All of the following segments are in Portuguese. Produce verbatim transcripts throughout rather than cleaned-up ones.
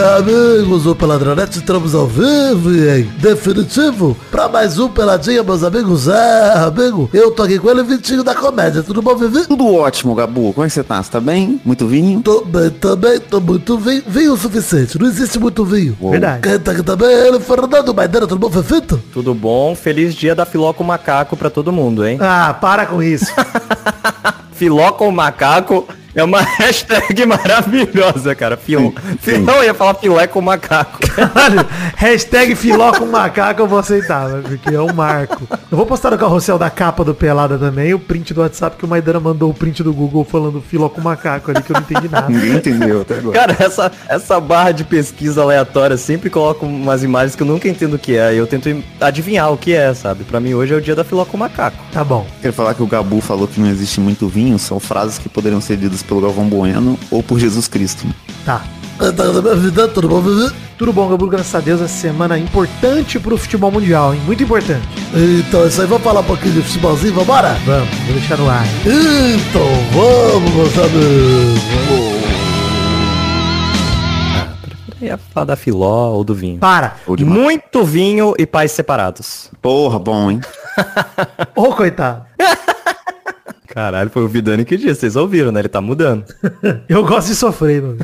Amigos do Peladronete, entramos ao vivo e em definitivo pra mais um Peladinha, meus amigos. É, amigo, eu tô aqui com ele, Vitinho da Comédia. Tudo bom, Vivi? Tudo ótimo, Gabu. Como é que você tá? Você tá bem? Muito vinho? Tô bem também, tô muito vinho. Vinho o suficiente, não existe muito vinho. Uou. Verdade. Quem tá aqui também é ele, Fernando Maidana. Tudo bom, Fefito? Tudo bom? Feliz dia da Filó com Macaco pra todo mundo, hein? Ah, para com isso. Filó com Macaco é uma hashtag maravilhosa, cara. Filó. Filó, eu ia falar filé com macaco. Caralho, hashtag filó com macaco eu vou aceitar, né, porque é um marco. Eu vou postar no carrossel da capa do Pelada também, o print do WhatsApp que o Maidana mandou o print do Google falando filó com macaco ali, que eu não entendi nada. Ninguém entendeu até agora. Cara, essa, essa barra de pesquisa aleatória sempre coloca umas imagens que eu nunca entendo o que é. E eu tento adivinhar o que é, sabe? Pra mim hoje é o dia da Filó com Macaco. Tá bom. Quero falar que o Gabu falou que não existe muito vinho, são frases que poderiam ser ditas pelo Galvão Bueno ou por Jesus Cristo. Tá. Quem tá aqui na minha vida? Tudo bom, Vivi? Tudo bom, Gabu? Graças a Deus, essa semana é importante pro futebol mundial, hein? Muito importante. Então, é isso aí, vamos falar um pouquinho de futebolzinho, vambora? Vamos, vou deixar no ar. Então, vamos, meus amigos. Ia falar da Filó ou do vinho. Para. Ou de macaco. Muito vinho e pais separados. Porra, bom, hein? Ô, coitado. Caralho, foi o Vidani que disse, vocês ouviram, né? Ele tá mudando. Eu gosto de sofrer, mano.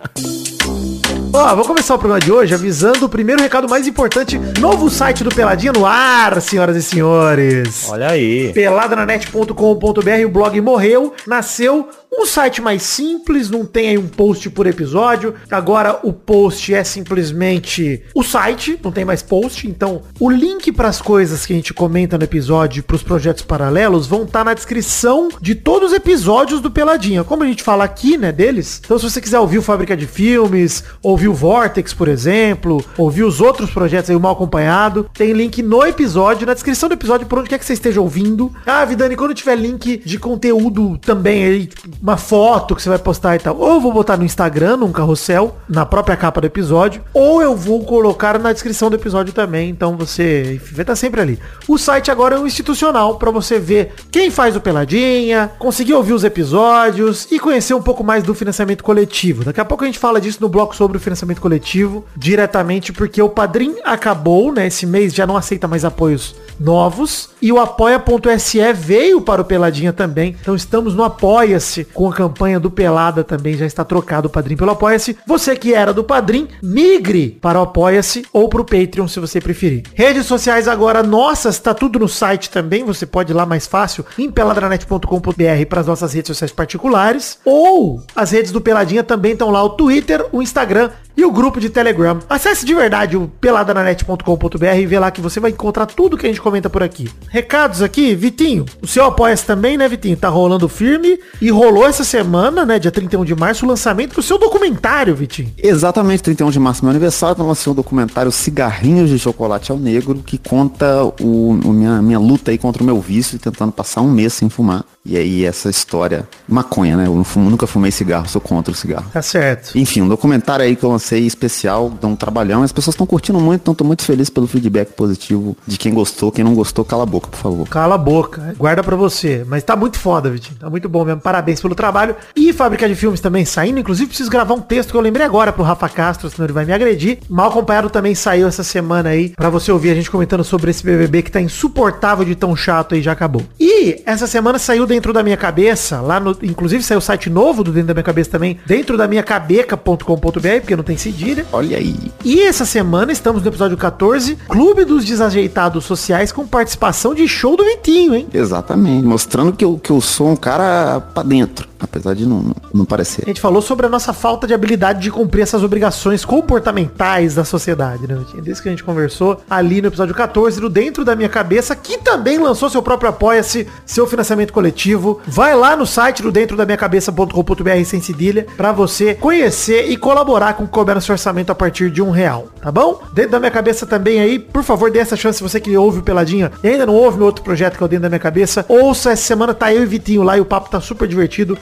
Ó, vou começar o programa de hoje avisando o primeiro recado mais importante. Novo site do Peladinha no ar, senhoras e senhores. Olha aí. Peladananet ponto com ponto br, o blog morreu, nasceu um site mais simples, não tem aí um post por episódio. Agora o post é simplesmente o site, não tem mais post. Então o link para as coisas que a gente comenta no episódio, para os projetos paralelos, vão estar na descrição de todos os episódios do Peladinha. Como a gente fala aqui, né, deles. Então se você quiser ouvir o Fábrica de Filmes, ouvir o Vortex, por exemplo, ouvir os outros projetos aí, o Mal Acompanhado, tem link no episódio, na descrição do episódio, por onde quer que você esteja ouvindo. Ah, Vidani, quando tiver link de conteúdo também aí, uma foto que você vai postar e tal, ou eu vou botar no Instagram, num carrossel, na própria capa do episódio, ou eu vou colocar na descrição do episódio também, então você enfim, vai estar sempre ali. O site agora é um institucional para você ver quem faz o Peladinha, conseguir ouvir os episódios e conhecer um pouco mais do financiamento coletivo. Daqui a pouco a gente fala disso no bloco sobre o financiamento coletivo, diretamente porque o Padrim acabou, né, esse mês já não aceita mais apoios novos, e o apoia.se veio para o Peladinha também, então estamos no Apoia-se, com a campanha do Pelada também, já está trocado o Padrim pelo Apoia-se. Você que era do Padrim, migre para o Apoia-se ou para o Patreon, se você preferir. Redes sociais agora nossas, tá tudo no site também, você pode ir lá mais fácil, em peladranet ponto com ponto br para as nossas redes sociais particulares, ou as redes do Peladinha também estão lá, o Twitter, o Instagram e o grupo de Telegram. Acesse de verdade o peladranet ponto com ponto br e vê lá que você vai encontrar tudo que a gente comenta por aqui. Recados aqui, Vitinho, o seu Apoia-se também, né, Vitinho? Tá rolando firme e rolou essa semana, né, dia trinta e um de março, o lançamento do seu documentário, Vitinho. Exatamente, trinta e um de março, meu aniversário, eu lancei um documentário Cigarrinhos de Chocolate ao Negro, que conta o, o minha, minha luta aí contra o meu vício, tentando passar um mês sem fumar. E aí essa história, maconha, né, eu não fumo, nunca fumei cigarro, sou contra o cigarro. Tá certo. Enfim, um documentário aí que eu lancei especial, dá um trabalhão, as pessoas estão curtindo muito, então tô muito feliz pelo feedback positivo de quem gostou, quem não gostou, cala a boca, por favor. Cala a boca, guarda pra você. Mas tá muito foda, Vitinho, tá muito bom mesmo, parabéns pelo trabalho. E Fábrica de Filmes também saindo, inclusive preciso gravar um texto que eu lembrei agora pro Rafa Castro, senão ele vai me agredir. Mal Acompanhado também saiu essa semana aí, pra você ouvir a gente comentando sobre esse B B B que tá insuportável de tão chato e já acabou. E essa semana saiu Dentro da Minha Cabeça, lá no, inclusive saiu o site novo do Dentro da Minha Cabeça também, dentro da minha cabeca ponto com ponto br, porque não tem cedilha. Olha aí. E essa semana estamos no episódio catorze, Clube dos Desajeitados Sociais, com participação de show do Vitinho, hein? Exatamente, mostrando que eu, que eu sou um cara pra dentro, apesar de não, não, não parecer. A gente falou sobre a nossa falta de habilidade de cumprir essas obrigações comportamentais da sociedade, né, Vitinho? Desde que a gente conversou ali no episódio catorze, do Dentro da Minha Cabeça, que também lançou seu próprio Apoia-se, seu financiamento coletivo. Vai lá no site do dentro da minha cabeça ponto com ponto br sem cedilha, pra você conhecer e colaborar com o que couber no seu orçamento a partir de um real, tá bom? Dentro da Minha Cabeça também aí, por favor, dê essa chance, você que ouve o Peladinha e ainda não ouve meu outro projeto que é o Dentro da Minha Cabeça, ouça, essa semana tá eu e Vitinho lá e o papo tá super divertido.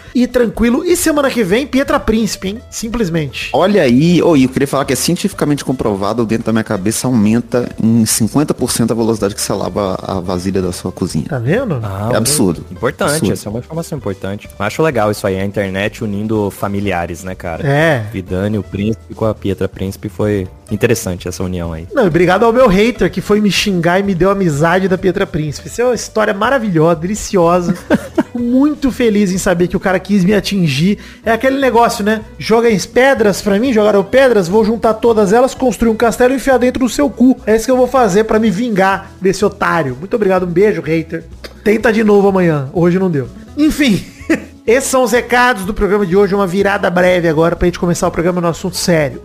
e tranquilo. E semana que vem, Pietra Príncipe, hein? Simplesmente. Olha aí, oh, eu queria falar que é cientificamente comprovado, dentro da minha cabeça aumenta em cinquenta por cento a velocidade que você lava a vasilha da sua cozinha. Tá vendo? Ah, É absurdo. Importante, Absurdo. essa é uma informação importante. Eu acho legal isso aí, a internet unindo familiares, né, cara? É. Vidani, o príncipe com a Pietra Príncipe, foi interessante essa união aí. Não, obrigado ao meu hater que foi me xingar e me deu a amizade da Pietra Príncipe. Isso é uma história maravilhosa, deliciosa. Fico muito feliz em saber que o cara quis me atingir. É aquele negócio, né? Joga em pedras pra mim, jogaram pedras, vou juntar todas elas, construir um castelo e enfiar dentro do seu cu. É isso que eu vou fazer pra me vingar desse otário. Muito obrigado, um beijo, hater. Tenta de novo amanhã, hoje não deu. Enfim, esses são os recados do programa de hoje, uma virada breve agora pra gente começar o programa no assunto sério.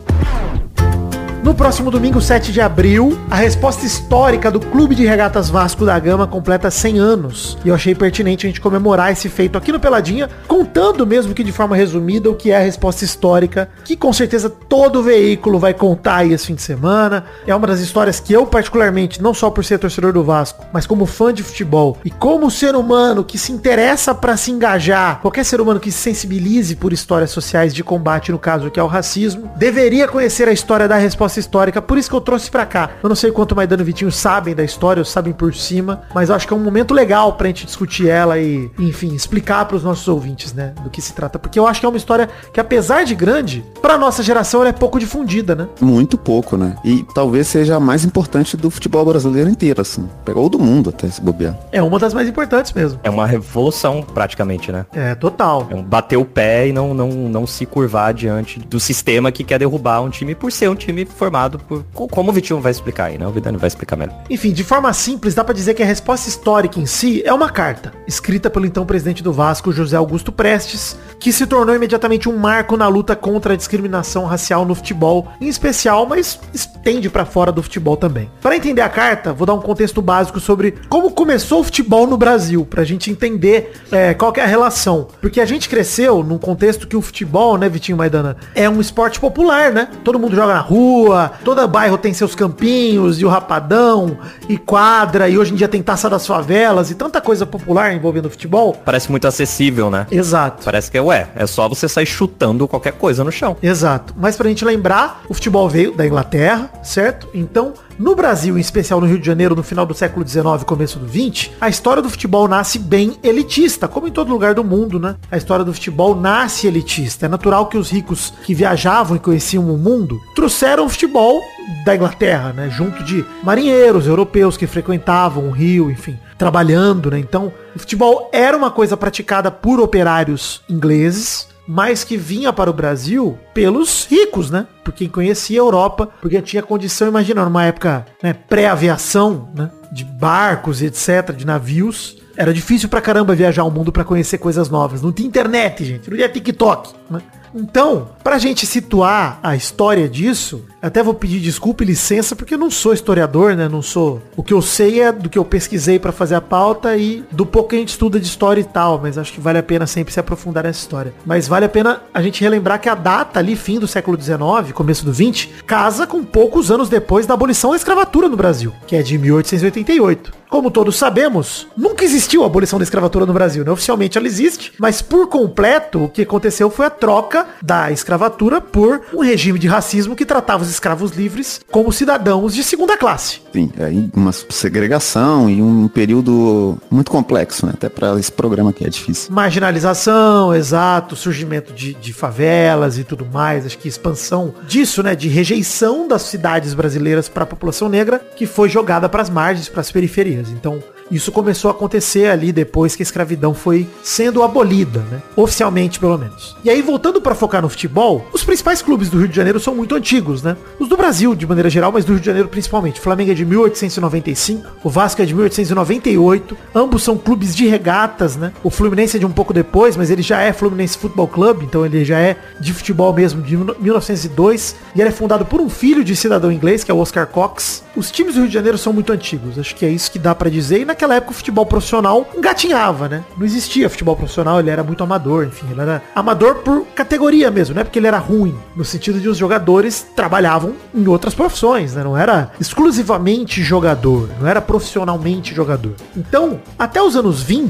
No próximo domingo, sete de abril, a resposta histórica do Clube de Regatas Vasco da Gama completa cem anos. E eu achei pertinente a gente comemorar esse feito aqui no Peladinha, contando mesmo que de forma resumida o que é a resposta histórica, que com certeza todo veículo vai contar aí esse fim de semana. É uma das histórias que eu particularmente, não só por ser torcedor do Vasco, mas como fã de futebol e como ser humano que se interessa pra se engajar, qualquer ser humano que se sensibilize por histórias sociais de combate, no caso que é o racismo, deveria conhecer a história da resposta histórica, por isso que eu trouxe pra cá. Eu não sei quanto Maidana e Vitinho sabem da história, ou sabem por cima, mas eu acho que é um momento legal pra gente discutir ela e, enfim, explicar pros nossos ouvintes, né, do que se trata, porque eu acho que é uma história que, apesar de grande, pra nossa geração ela é pouco difundida, né? Muito pouco, né? E talvez seja a mais importante do futebol brasileiro inteiro, assim. Pegou do mundo até se bobear. É uma das mais importantes mesmo. É uma revolução, praticamente, né? É, total. É um bater o pé e não, não, não se curvar diante do sistema que quer derrubar um time por ser um time formado por... Como o Vitinho vai explicar aí, né? O Vidani vai explicar melhor. Enfim, de forma simples, dá pra dizer que a resposta histórica em si é uma carta, escrita pelo então presidente do Vasco, José Augusto Prestes, que se tornou imediatamente um marco na luta contra a discriminação racial no futebol, em especial, mas estende pra fora do futebol também. Para entender a carta, vou dar um contexto básico sobre como começou o futebol no Brasil, pra gente entender é, qual que é a relação. Porque a gente cresceu num contexto que o futebol, né, Vitinho Maidana, é um esporte popular, né? Todo mundo joga na rua, todo bairro tem seus campinhos, e o rapadão, e quadra, e hoje em dia tem taça das favelas, e tanta coisa popular envolvendo o futebol. Parece muito acessível, né? Exato. Parece que é, ué, é só você sair chutando qualquer coisa no chão. Exato. Mas pra gente lembrar, o futebol veio da Inglaterra, certo? Então, no Brasil, em especial no Rio de Janeiro, no final do século dezenove, começo do vinte, a história do futebol nasce bem elitista, como em todo lugar do mundo, né? A história do futebol nasce elitista. É natural que os ricos que viajavam e conheciam o mundo trouxeram o futebol da Inglaterra, né? Junto de marinheiros europeus que frequentavam o Rio, enfim, trabalhando, né? Então, o futebol era uma coisa praticada por operários ingleses, mas que vinha para o Brasil pelos ricos, né? Por quem conhecia a Europa, porque tinha condição, imagina, numa época, né, pré-aviação, né? De barcos e etcétera, de navios. Era difícil pra caramba viajar o mundo pra conhecer coisas novas. Não tinha internet, gente. Não tinha TikTok, né? Então, pra gente situar a história disso, até vou pedir desculpa e licença, porque eu não sou historiador, né? Não sou... O que eu sei é do que eu pesquisei pra fazer a pauta e do pouco que a gente estuda de história e tal, mas acho que vale a pena sempre se aprofundar nessa história. Mas vale a pena a gente relembrar que a data ali, fim do século dezenove, começo do vinte, casa com poucos anos depois da abolição da escravatura no Brasil, que é de mil oitocentos e oitenta e oito. Como todos sabemos, nunca existiu a abolição da escravatura no Brasil, né? Oficialmente ela existe, mas por completo o que aconteceu foi a troca da escravatura por um regime de racismo que tratava os escravos livres como cidadãos de segunda classe. Sim, aí uma segregação e um período muito complexo, né? Até para esse programa aqui é difícil. Marginalização, exato, surgimento de, de favelas e tudo mais, acho que expansão disso, né? De rejeição das cidades brasileiras para a população negra, que foi jogada para as margens, para as periferias. Então, isso começou a acontecer ali depois que a escravidão foi sendo abolida, né? Oficialmente, pelo menos. E aí, voltando para focar no futebol, os principais clubes do Rio de Janeiro são muito antigos, né? Os do Brasil, de maneira geral, mas do Rio de Janeiro principalmente. O Flamengo é de mil oitocentos e noventa e cinco, o Vasco é de mil oitocentos e noventa e oito, ambos são clubes de regatas, né? O Fluminense é de um pouco depois, mas ele já é Fluminense Futebol Club, então ele já é de futebol mesmo, de mil novecentos e dois, e ele é fundado por um filho de cidadão inglês, que é o Oscar Cox. Os times do Rio de Janeiro são muito antigos, acho que é isso que dá pra dizer, e naquela época o futebol profissional engatinhava, né? Não existia futebol profissional, ele era muito amador, enfim, ele era amador por categoria mesmo, não é porque ele era ruim, no sentido de os jogadores trabalhavam em outras profissões, né? Não era exclusivamente jogador, não era profissionalmente jogador. Então, até os anos vinte,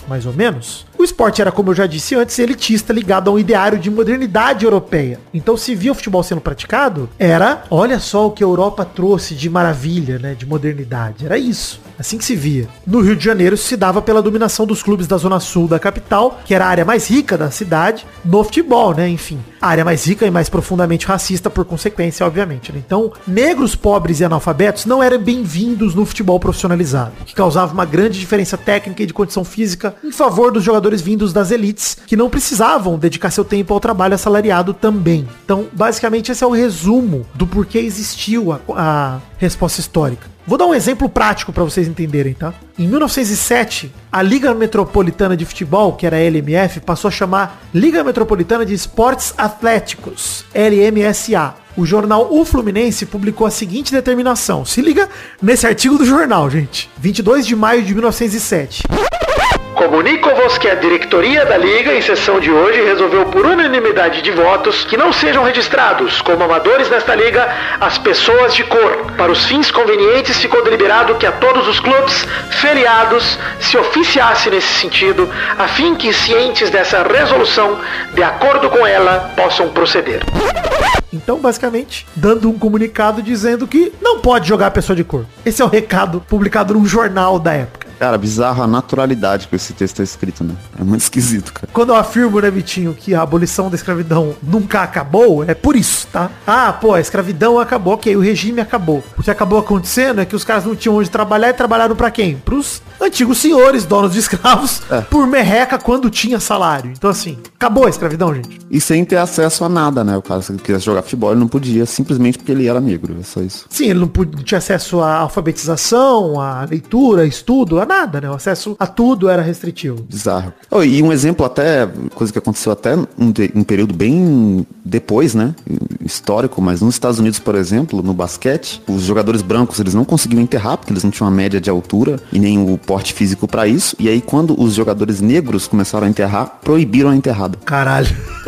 mais ou menos, o esporte era, como eu já disse antes, elitista, ligado a um ideário de modernidade europeia. Então se via o futebol sendo praticado, era, olha só o que a Europa trouxe de maravilha, né, de modernidade. Era isso, assim que se via. No Rio de Janeiro se dava pela dominação dos clubes da zona sul da capital, que era a área mais rica da cidade, no futebol, né, enfim. A área mais rica e mais profundamente racista por consequência, obviamente, né? Então, negros, pobres e analfabetos não eram bem-vindos no futebol profissionalizado, que causava uma grande diferença técnica e de condição física em favor dos jogadores vindos das elites, que não precisavam dedicar seu tempo ao trabalho assalariado também. Então, basicamente, esse é o resumo do porquê existiu a, a resposta histórica. Vou dar um exemplo prático para vocês entenderem, tá? Em mil novecentos e sete, a Liga Metropolitana de Futebol, que era a L M F, passou a chamar Liga Metropolitana de Esportes Atléticos, L M S A. O jornal O Fluminense publicou a seguinte determinação. Se liga nesse artigo do jornal, gente. vinte e dois de maio de mil novecentos e sete. Comunico-vos que a diretoria da Liga, em sessão de hoje, resolveu por unanimidade de votos que não sejam registrados como amadores nesta Liga as pessoas de cor. Para os fins convenientes, ficou deliberado que a todos os clubes feriados se oficiasse nesse sentido, a fim que, cientes dessa resolução, de acordo com ela, possam proceder. Então, basicamente, dando um comunicado dizendo que não pode jogar a pessoa de cor. Esse é o recado publicado num jornal da época. Cara, bizarro a naturalidade que esse texto é escrito, né? É muito esquisito, cara. Quando eu afirmo, né, Vitinho, que a abolição da escravidão nunca acabou, é por isso, tá? Ah, pô, a escravidão acabou, ok, o regime acabou. O que acabou acontecendo é que os caras não tinham onde trabalhar e trabalharam pra quem? Pros antigos senhores, donos de escravos, é. por merreca quando tinha salário. Então, assim, acabou a escravidão, gente. E sem ter acesso a nada, né? O cara, se ele quisesse jogar futebol, ele não podia, simplesmente porque ele era negro, é só isso. Sim, ele não podia, tinha acesso à alfabetização, à leitura, estudo, a nada, né? O acesso a tudo era restritivo. Bizarro. Oh, e um exemplo até, coisa que aconteceu até um, um período bem depois, né? Histórico, mas nos Estados Unidos, por exemplo, no basquete, os jogadores brancos, eles não conseguiam enterrar, porque eles não tinham uma média de altura e nem o porte físico pra isso. E aí, quando os jogadores negros começaram a enterrar, proibiram a enterrada. Caralho.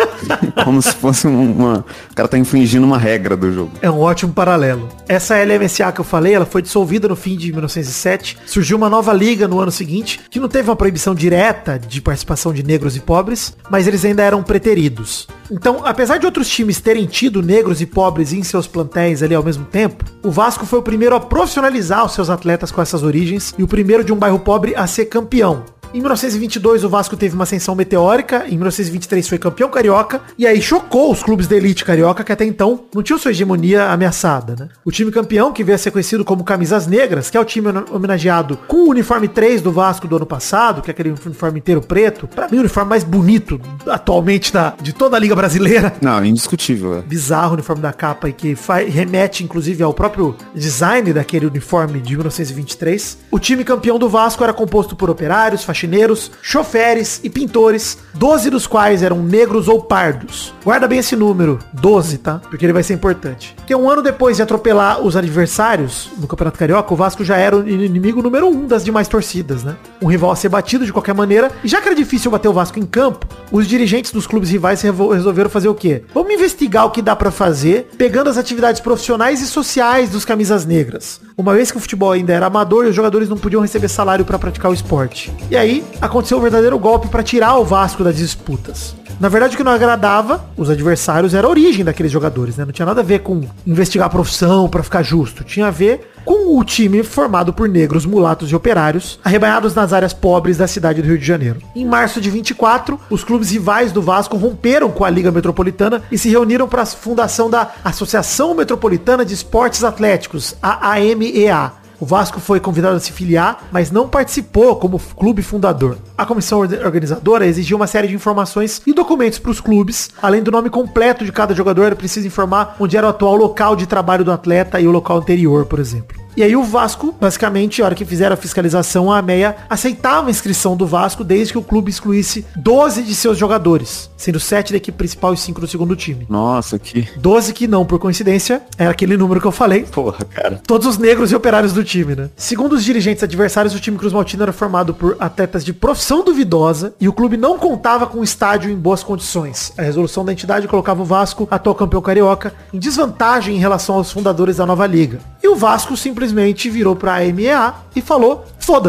Como se fosse uma... O cara tá infringindo uma regra do jogo. É um ótimo paralelo. Essa L M S A que eu falei, ela foi dissolvida no fim de mil novecentos e sete. Surgiu uma nova liga no ano seguinte, que não teve uma proibição direta de participação de negros e pobres, mas eles ainda eram preteridos. Então, apesar de outros times terem tido negros e pobres em seus plantéis ali ao mesmo tempo, o Vasco foi o primeiro a profissionalizar os seus atletas com essas origens e o primeiro de um bairro pobre a ser campeão. Em mil novecentos e vinte e dois, o Vasco teve uma ascensão meteórica. Em mil novecentos e vinte e três foi campeão carioca. E aí chocou os clubes da elite carioca, que até então não tinham sua hegemonia ameaçada, né? O time campeão, que veio a ser conhecido como Camisas Negras, que é o time homenageado com o uniforme três do Vasco do ano passado, que é aquele uniforme inteiro preto. Pra mim, o uniforme mais bonito atualmente da, de toda a Liga Brasileira. Não, indiscutível. É. Bizarro o uniforme da capa e que faz, remete, inclusive, ao próprio design daquele uniforme de mil novecentos e vinte e três. O time campeão do Vasco era composto por operários, faxineiros, choferes e pintores, doze dos quais eram negros ou pardos. Guarda bem esse número, doze, tá? Porque ele vai ser importante. Porque um ano depois de atropelar os adversários no Campeonato Carioca, o Vasco já era o inimigo número um das demais torcidas, né? Um rival a ser batido de qualquer maneira. E já que era difícil bater o Vasco em campo, os dirigentes dos clubes rivais resolveram fazer o quê? Vamos investigar o que dá pra fazer, pegando as atividades profissionais e sociais dos camisas negras. Uma vez que o futebol ainda era amador e os jogadores não podiam receber salário pra praticar o esporte. E aí, aconteceu um verdadeiro golpe para tirar o Vasco das disputas. Na verdade, o que não agradava os adversários era a origem daqueles jogadores, né? Não tinha nada a ver com investigar a profissão para ficar justo. Tinha a ver com o time formado por negros, mulatos e operários, arrebanhados nas áreas pobres da cidade do Rio de Janeiro. Em março de vinte e quatro, os clubes rivais do Vasco romperam com a Liga Metropolitana e se reuniram para a fundação da Associação Metropolitana de Esportes Atléticos, a A M E A. O Vasco foi convidado a se filiar, mas não participou como clube fundador. A comissão organizadora exigiu uma série de informações e documentos para os clubes. Além do nome completo de cada jogador, era preciso informar onde era o atual local de trabalho do atleta e o local anterior, por exemplo. E aí o Vasco, basicamente, a hora que fizeram a fiscalização, a AMEA aceitava a inscrição do Vasco desde que o clube excluísse doze de seus jogadores, sendo sete da equipe principal e cinco do segundo time. Nossa, que... doze que não, por coincidência, era aquele número que eu falei. Porra, cara. Todos os negros e operários do time, né? Segundo os dirigentes adversários, o time Cruz Maltino era formado por atletas de profissão duvidosa e o clube não contava com um estádio em boas condições. A resolução da entidade colocava o Vasco, atual campeão carioca, em desvantagem em relação aos fundadores da nova liga. E o Vasco simplesmente virou pra A M E A e falou, foda-se.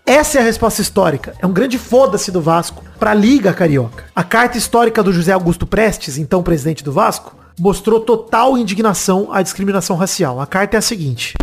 Essa é a resposta histórica. É um grande foda-se do Vasco pra Liga Carioca. A carta histórica do José Augusto Prestes, então presidente do Vasco, mostrou total indignação à discriminação racial. A carta é a seguinte: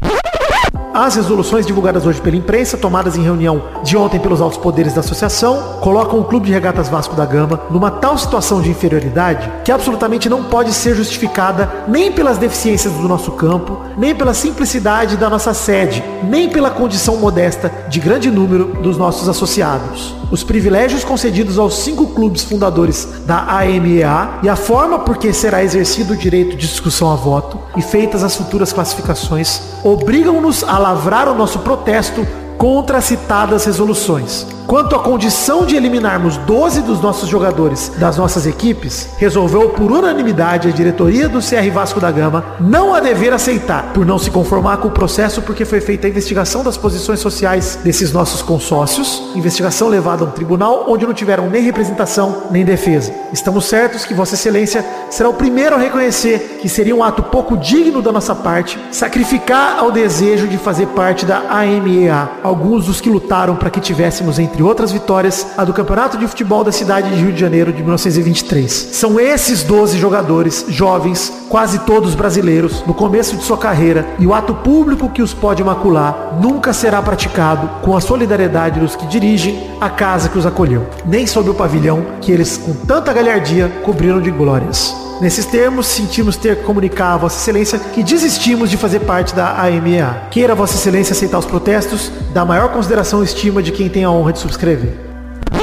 as resoluções divulgadas hoje pela imprensa, tomadas em reunião de ontem pelos altos poderes da associação, colocam o Clube de Regatas Vasco da Gama numa tal situação de inferioridade que absolutamente não pode ser justificada nem pelas deficiências do nosso campo, nem pela simplicidade da nossa sede, nem pela condição modesta de grande número dos nossos associados. Os privilégios concedidos aos cinco clubes fundadores da A M E A e a forma por que será exercido o direito de discussão a voto e feitas as futuras classificações obrigam-nos a lavrar o nosso protesto contra as citadas resoluções. Quanto à condição de eliminarmos doze dos nossos jogadores das nossas equipes, resolveu por unanimidade a diretoria do C R Vasco da Gama não a dever aceitar, por não se conformar com o processo porque foi feita a investigação das posições sociais desses nossos consórcios, investigação levada a um tribunal onde não tiveram nem representação nem defesa. Estamos certos que Vossa Excelência será o primeiro a reconhecer que seria um ato pouco digno da nossa parte sacrificar ao desejo de fazer parte da A M E A alguns dos que lutaram para que tivéssemos entre outras vitórias, a do Campeonato de Futebol da cidade de Rio de Janeiro de mil novecentos e vinte e três. São esses doze jogadores, jovens, quase todos brasileiros, no começo de sua carreira, e o ato público que os pode macular nunca será praticado com a solidariedade dos que dirigem a casa que os acolheu, nem sob o pavilhão que eles com tanta galhardia cobriram de glórias. Nesses termos, sentimos ter que comunicar a Vossa Excelência que desistimos de fazer parte da A M E A. Queira Vossa Excelência aceitar os protestos, da maior consideração e estima de quem tem a honra de subscrever.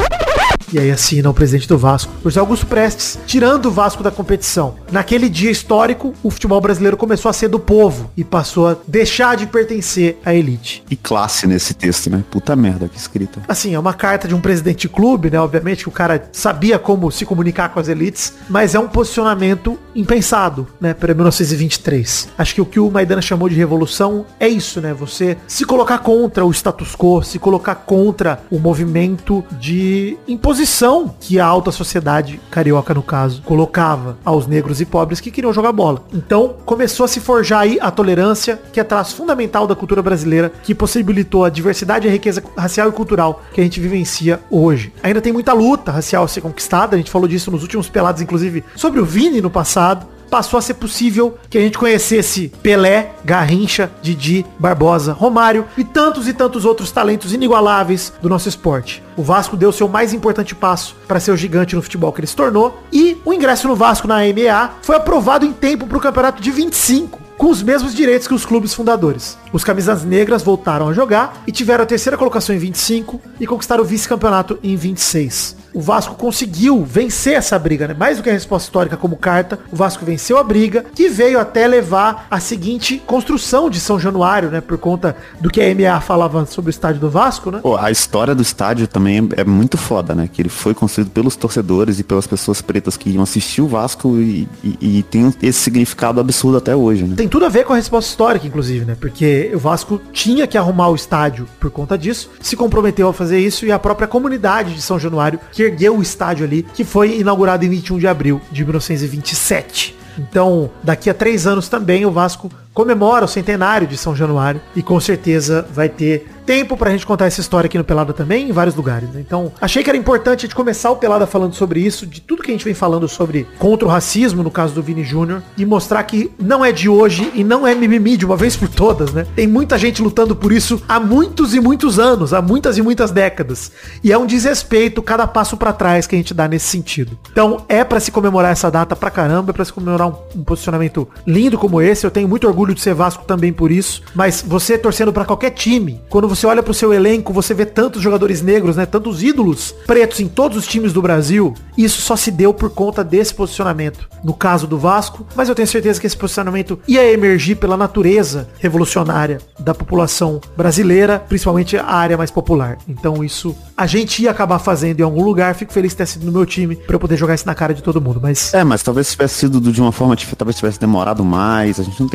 E aí assina o presidente do Vasco, José Augusto Prestes, tirando o Vasco da competição. Naquele dia histórico, o futebol brasileiro começou a ser do povo e passou a deixar de pertencer à elite. E classe nesse texto, né? Puta merda, que escrita. Assim, é uma carta de um presidente de clube, né? Obviamente que o cara sabia como se comunicar com as elites, mas é um posicionamento impensado, né? Para mil novecentos e vinte e três. Acho que o que o Maidana chamou de revolução é isso, né? Você se colocar contra o status quo, se colocar contra o movimento de imposição que a alta sociedade carioca, no caso, colocava aos negros e pobres que queriam jogar bola. Então, começou a se forjar aí a tolerância, que é traço fundamental da cultura brasileira, que possibilitou a diversidade e a riqueza racial e cultural que a gente vivencia hoje. Ainda tem muita luta racial a ser conquistada, a gente falou disso nos últimos pelados, inclusive, sobre o Vini no passado. Passou a ser possível que a gente conhecesse Pelé, Garrincha, Didi, Barbosa, Romário e tantos e tantos outros talentos inigualáveis do nosso esporte. O Vasco deu seu mais importante passo para ser o gigante no futebol que ele se tornou, e o ingresso no Vasco na A M E A foi aprovado em tempo para o campeonato de vinte e cinco, com os mesmos direitos que os clubes fundadores. Os camisas negras voltaram a jogar e tiveram a terceira colocação em vinte e cinco e conquistaram o vice-campeonato em vinte e seis. O Vasco conseguiu vencer essa briga, né? Mais do que a resposta histórica como carta, o Vasco venceu a briga, que veio até levar a seguinte construção de São Januário, né? Por conta do que a M E A falava sobre o estádio do Vasco, né? Pô, a história do estádio também é muito foda, né? Que ele foi construído pelos torcedores e pelas pessoas pretas que iam assistir o Vasco e, e, e tem esse significado absurdo até hoje, né? Tem tudo a ver com a resposta histórica, inclusive, né? Porque o Vasco tinha que arrumar o estádio por conta disso, se comprometeu a fazer isso, e a própria comunidade de São Januário que ergueu o estádio ali, que foi inaugurado em vinte e um de abril de mil novecentos e vinte e sete. Então, daqui a três anos também o Vasco comemora o centenário de São Januário e com certeza vai ter tempo pra gente contar essa história aqui no Pelada também, em vários lugares, né? Então, achei que era importante a gente começar o Pelada falando sobre isso, de tudo que a gente vem falando sobre contra o racismo, no caso do Vini Júnior, e mostrar que não é de hoje e não é mimimi de uma vez por todas, né? Tem muita gente lutando por isso há muitos e muitos anos, há muitas e muitas décadas. E é um desrespeito cada passo pra trás que a gente dá nesse sentido. Então, é pra se comemorar essa data pra caramba, é pra se comemorar um, um posicionamento lindo como esse. Eu tenho muito orgulho de ser Vasco também por isso, mas você torcendo pra qualquer time, quando você olha pro seu elenco, você vê tantos jogadores negros, né, tantos ídolos pretos em todos os times do Brasil, isso só se deu por conta desse posicionamento, no caso do Vasco, mas eu tenho certeza que esse posicionamento ia emergir pela natureza revolucionária da população brasileira, principalmente a área mais popular. Então isso a gente ia acabar fazendo em algum lugar. Fico feliz de ter sido no meu time pra eu poder jogar isso na cara de todo mundo, mas... É, mas talvez tivesse sido de uma forma, talvez tivesse demorado mais, a gente não tem como saber.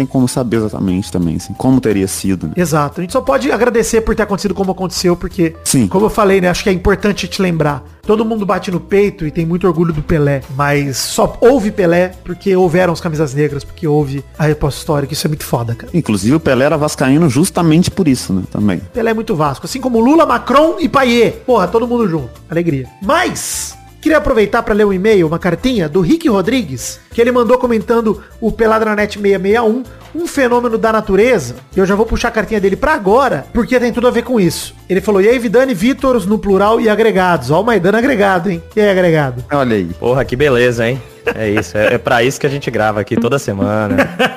saber exatamente também, assim, como teria sido. Né? Exato. A gente só pode agradecer por ter acontecido como aconteceu, porque, Sim. como eu falei, né, acho que é importante te lembrar. Todo mundo bate no peito e tem muito orgulho do Pelé, mas só houve Pelé porque houveram as camisas negras, porque houve a resposta histórica. Isso é muito foda, cara. Inclusive o Pelé era vascaíno justamente por isso, né, também. Pelé é muito Vasco, assim como Lula, Macron e Payet. Porra, todo mundo junto. Alegria. Mas queria aproveitar para ler um e-mail, uma cartinha do Rick Rodrigues, que ele mandou comentando o Peladranet seiscentos e sessenta e um, um fenômeno da natureza. Eu já vou puxar a cartinha dele pra agora, porque tem tudo a ver com isso. Ele falou, e aí, Vidani, Vítors no plural e agregados. Ó o Maidana agregado, hein? E aí, agregado? Olha aí. Porra, que beleza, hein? É isso, é, é pra isso que a gente grava aqui toda semana.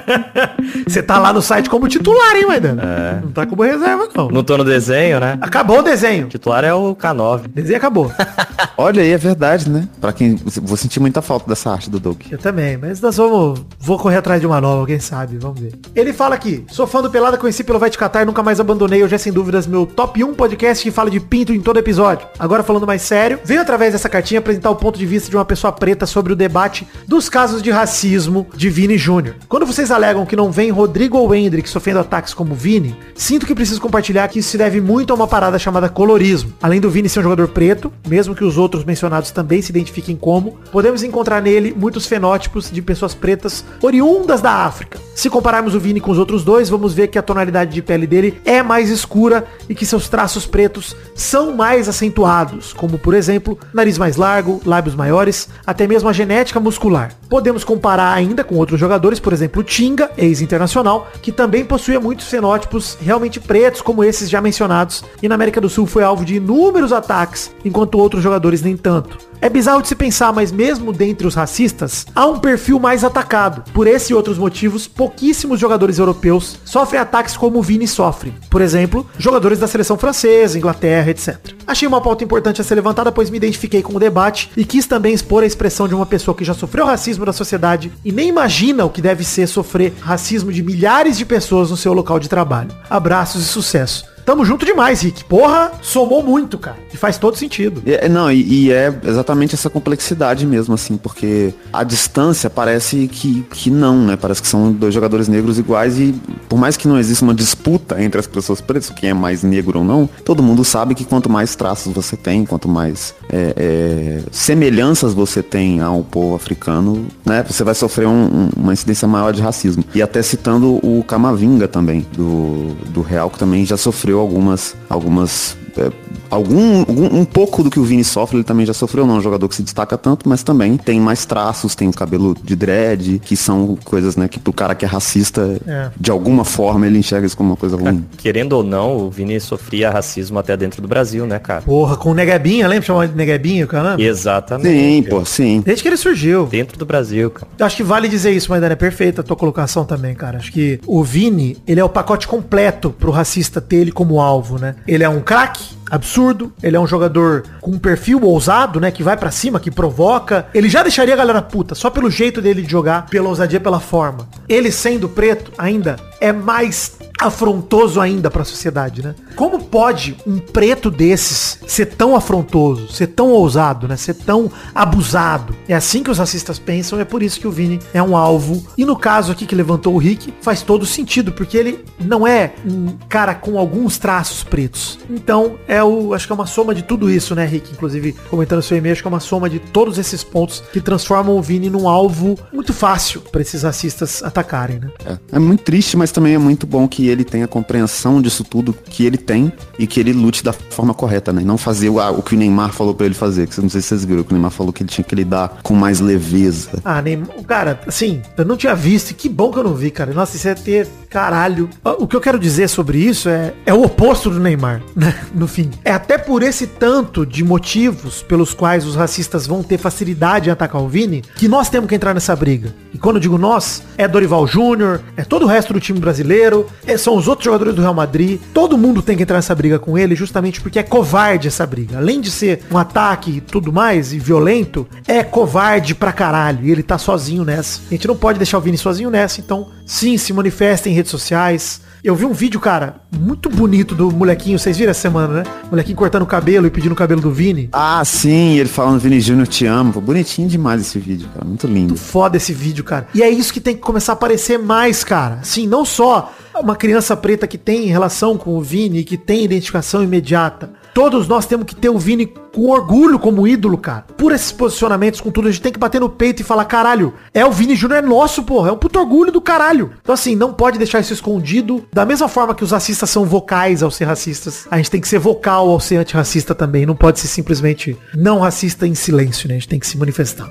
Você tá lá no site como titular, hein, Maidana? É. Não tá como reserva, não. Não tô no desenho, né? Acabou o desenho. O titular é o K nove. O desenho acabou. Olha aí, é verdade, né? Pra quem... Vou sentir muita falta dessa arte do Doug. Eu também, mas nós vamos... Vou correr atrás de uma nova, quem sabe, vamos ver. Ele fala aqui, sou fã do Pelada, conheci pelo Vai Te Catar, nunca mais abandonei, hoje é sem dúvidas meu top um podcast que fala de pinto em todo episódio. Agora falando mais sério, venho através dessa cartinha apresentar o ponto de vista de uma pessoa preta sobre o debate dos casos de racismo de Vini Júnior. Quando vocês alegam que não vem Rodrigo ou Hendrick sofrendo ataques como Vini, sinto que preciso compartilhar que isso se deve muito a uma parada chamada colorismo. Além do Vini ser um jogador preto, mesmo que os outros mencionados também se identifiquem como, podemos encontrar nele muitos fenótipos de pessoas pretas oriundas da África. Se compararmos o Vini com os outros dois, vamos ver que a tonalidade de pele dele é mais escura e que seus traços pretos são mais acentuados, como por exemplo, nariz mais largo, lábios maiores, até mesmo a genética muscular. Podemos comparar ainda com outros jogadores, por exemplo, o Tinga, ex-internacional, que também possuía muitos fenótipos realmente pretos, como esses já mencionados, e na América do Sul foi alvo de inúmeros ataques, enquanto outros jogadores nem tanto. É bizarro de se pensar, mas mesmo dentre os racistas, há um perfil mais atacado. Por esse e outros motivos, pouquíssimos jogadores europeus sofrem ataques como o Vini sofre. Por exemplo, jogadores da seleção francesa, Inglaterra, etcétera. Achei uma pauta importante a ser levantada, pois me identifiquei com o debate e quis também expor a expressão de uma pessoa que já sofreu racismo da sociedade e nem imagina o que deve ser sofrer racismo de milhares de pessoas no seu local de trabalho. Abraços e sucesso. Tamo junto demais, Rick. Porra, somou muito, cara. E faz todo sentido. É, não, e, e é exatamente essa complexidade mesmo, assim, porque a distância parece que, que não, né? Parece que são dois jogadores negros iguais e por mais que não exista uma disputa entre as pessoas pretas, quem é mais negro ou não, todo mundo sabe que quanto mais traços você tem, quanto mais é, é, semelhanças você tem ao povo africano, né? Você vai sofrer um, um, uma incidência maior de racismo. E até citando o Camavinga também, do, do Real, que também já sofreu algumas, algumas é, algum, algum um pouco do que o Vini sofre, ele também já sofreu, não é um jogador que se destaca tanto, mas também tem mais traços, tem o cabelo de dread, que são coisas, né, que pro cara que é racista, é. de alguma forma ele enxerga isso como uma coisa ruim. Querendo ou não, o Vini sofria racismo até dentro do Brasil, né, cara? Porra, com o Neguebinha, lembra? Chamava de Neguebinha, caramba? Exatamente. Sim, pô, sim. Desde que ele surgiu. Dentro do Brasil, cara. Eu acho que vale dizer isso, mas é perfeita a tua colocação também, cara. Acho que o Vini, ele é o pacote completo pro racista ter ele como alvo, né? Ele é um craque absurdo, ele é um jogador com um perfil ousado, né, que vai pra cima, que provoca. Ele já deixaria a galera puta, só pelo jeito dele de jogar, pela ousadia, pela forma. Ele sendo preto, ainda, é mais afrontoso ainda pra sociedade, né? Como pode um preto desses ser tão afrontoso, ser tão ousado, né? Ser tão abusado? É assim que os racistas pensam, é por isso que o Vini é um alvo. E no caso aqui que levantou o Rick, faz todo sentido, porque ele não é um cara com alguns traços pretos. Então, é o, acho que é uma soma de tudo isso, né, Rick? Inclusive, comentando seu e-mail, acho que é uma soma de todos esses pontos que transformam o Vini num alvo muito fácil pra esses racistas atacarem, né? É, é muito triste, mas também é muito bom que ele tenha compreensão disso tudo que ele tem e que ele lute da forma correta, né? E não fazer o, ah, o que o Neymar falou pra ele fazer, que não sei se vocês viram, que o Neymar falou que ele tinha que lidar com mais leveza. Ah, Neymar, cara, assim, eu não tinha visto, e que bom que eu não vi, cara. Nossa, isso é ter, caralho. O que eu quero dizer sobre isso é, é o oposto do Neymar, né? No fim. É até por esse tanto de motivos pelos quais os racistas vão ter facilidade em atacar o Vini, que nós temos que entrar nessa briga. E quando eu digo nós, é Dorival Júnior, é todo o resto do time brasileiro, é, são os outros jogadores do Real Madrid. Todo mundo tem que entrar nessa briga com ele, justamente porque é covarde essa briga. Além de ser um ataque e tudo mais, e violento, é covarde pra caralho. E ele tá sozinho nessa. A gente não pode deixar o Vini sozinho nessa, então sim, se manifestem em redes sociais. Eu vi um vídeo, cara, muito bonito do molequinho, vocês viram essa semana, né? Molequinho cortando o cabelo e pedindo o cabelo do Vini. Ah, sim, ele falando, Vini Júnior, te amo. Pô, bonitinho demais esse vídeo, cara, muito lindo. Muito foda esse vídeo, cara. E é isso que tem que começar a aparecer mais, cara. Assim, não só uma criança preta que tem relação com o Vini, que tem identificação imediata. Todos nós temos que ter o Vini com orgulho como ídolo, cara. Por esses posicionamentos, com tudo, a gente tem que bater no peito e falar, caralho, é o Vini Júnior, é nosso, porra. É um puto orgulho do caralho. Então, assim, não pode deixar isso escondido. Da mesma forma que os racistas são vocais ao ser racistas, a gente tem que ser vocal ao ser antirracista também. Não pode ser simplesmente não racista em silêncio, né? A gente tem que se manifestar.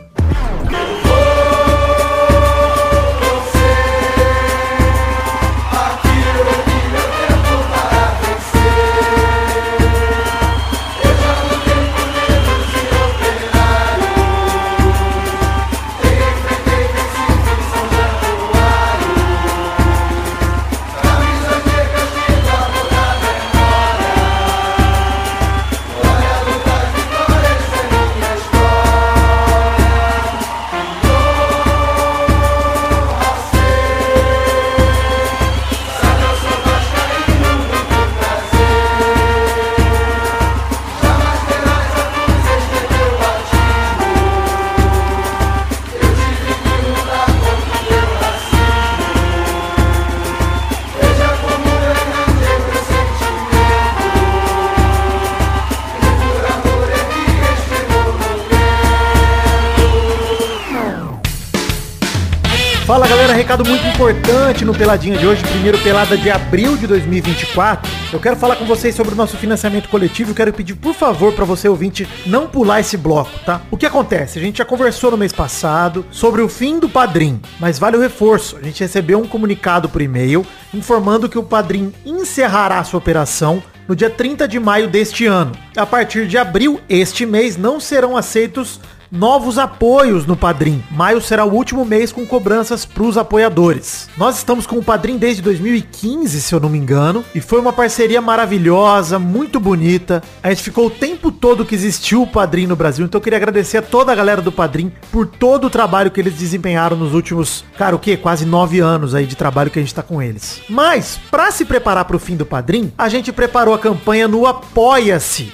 Fala galera, recado muito importante no Peladinha de hoje, primeiro pelada de abril de dois mil e vinte e quatro. Eu quero falar com vocês sobre o nosso financiamento coletivo e quero pedir, por favor, para você ouvinte, não pular esse bloco, tá? O que acontece? A gente já conversou no mês passado sobre o fim do Padrim, mas vale o reforço. A gente recebeu um comunicado por e-mail informando que o Padrim encerrará sua operação no dia trinta de maio deste ano. A partir de abril, este mês, não serão aceitos novos apoios no Padrim. Maio será o último mês com cobranças pros apoiadores. Nós estamos com o Padrim desde dois mil e quinze, se eu não me engano, e foi uma parceria maravilhosa, muito bonita. A gente ficou o tempo todo que existiu o Padrim no Brasil, então eu queria agradecer a toda a galera do Padrim por todo o trabalho que eles desempenharam nos últimos, cara, o quê? Quase nove anos aí de trabalho que a gente tá com eles. Mas, pra se preparar pro fim do Padrim, a gente preparou a campanha no Apoia-se,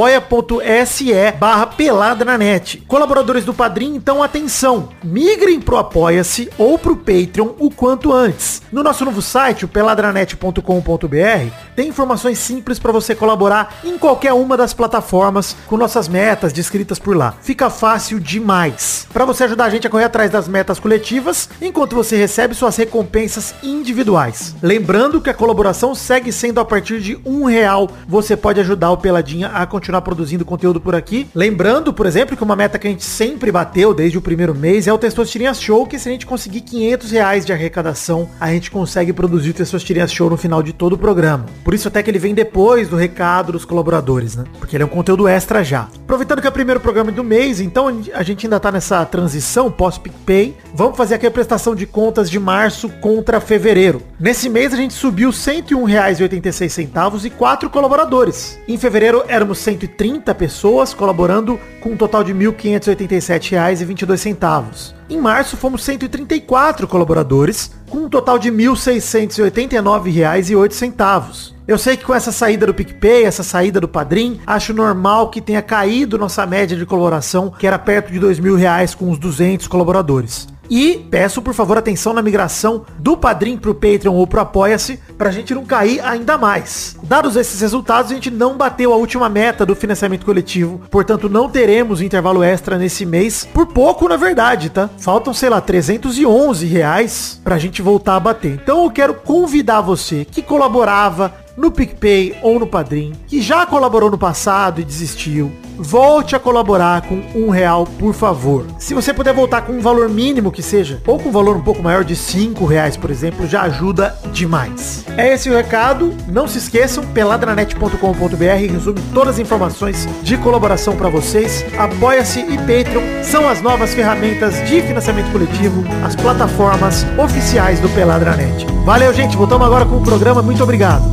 apoia.se barra pelada na net. Colaboradores do Padrim, então atenção, migrem pro Apoia-se ou pro Patreon o quanto antes. No nosso novo site, o peladranet ponto com ponto b r, tem informações simples para você colaborar em qualquer uma das plataformas com nossas metas descritas por lá. Fica fácil demais. Para você ajudar a gente a correr atrás das metas coletivas, enquanto você recebe suas recompensas individuais. Lembrando que a colaboração segue sendo a partir de um real. Você pode ajudar o Peladinha a continuar produzindo conteúdo por aqui. Lembrando, por exemplo, que uma meta que a gente sempre bateu desde o primeiro mês é o Testosterinha Show, que se a gente conseguir quinhentos reais de arrecadação, a gente consegue produzir o Testosterinha Show no final de todo o programa. Por isso até que ele vem depois do recado dos colaboradores, né? Porque ele é um conteúdo extra já. Aproveitando que é o primeiro programa do mês, então a gente ainda tá nessa transição pós-PicPay. Vamos fazer aqui a prestação de contas de março contra fevereiro. Nesse mês a gente subiu cento e um reais e oitenta e seis centavos e quatro colaboradores. Em fevereiro éramos cento e trinta pessoas colaborando com um total de mil quinhentos e oitenta e sete reais e vinte e dois centavos. Em março fomos cento e trinta e quatro colaboradores com um total de mil seiscentos e oitenta e nove reais e oito centavos. Eu sei que com essa saída do PicPay, essa saída do Padrim, acho normal que tenha caído nossa média de colaboração, que era perto de dois mil reais com os duzentos colaboradores. E peço, por favor, atenção na migração do Padrim pro Patreon ou pro Apoia-se, pra gente não cair ainda mais. Dados esses resultados, a gente não bateu a última meta do financiamento coletivo, portanto não teremos intervalo extra nesse mês, por pouco na verdade, tá? Faltam, sei lá, trezentos e onze reais pra gente voltar a bater. Então eu quero convidar você que colaborava no PicPay ou no Padrim, que já colaborou no passado e desistiu, volte a colaborar com um real, por favor. Se você puder voltar com um valor mínimo que seja, ou com um valor um pouco maior de cinco reais, por exemplo, já ajuda demais. É esse o recado. Não se esqueçam, peladranet ponto com ponto b r resume todas as informações de colaboração para vocês. Apoia-se e Patreon são as novas ferramentas de financiamento coletivo, as plataformas oficiais do Peladranet. Valeu, gente. Voltamos agora com o programa. Muito obrigado.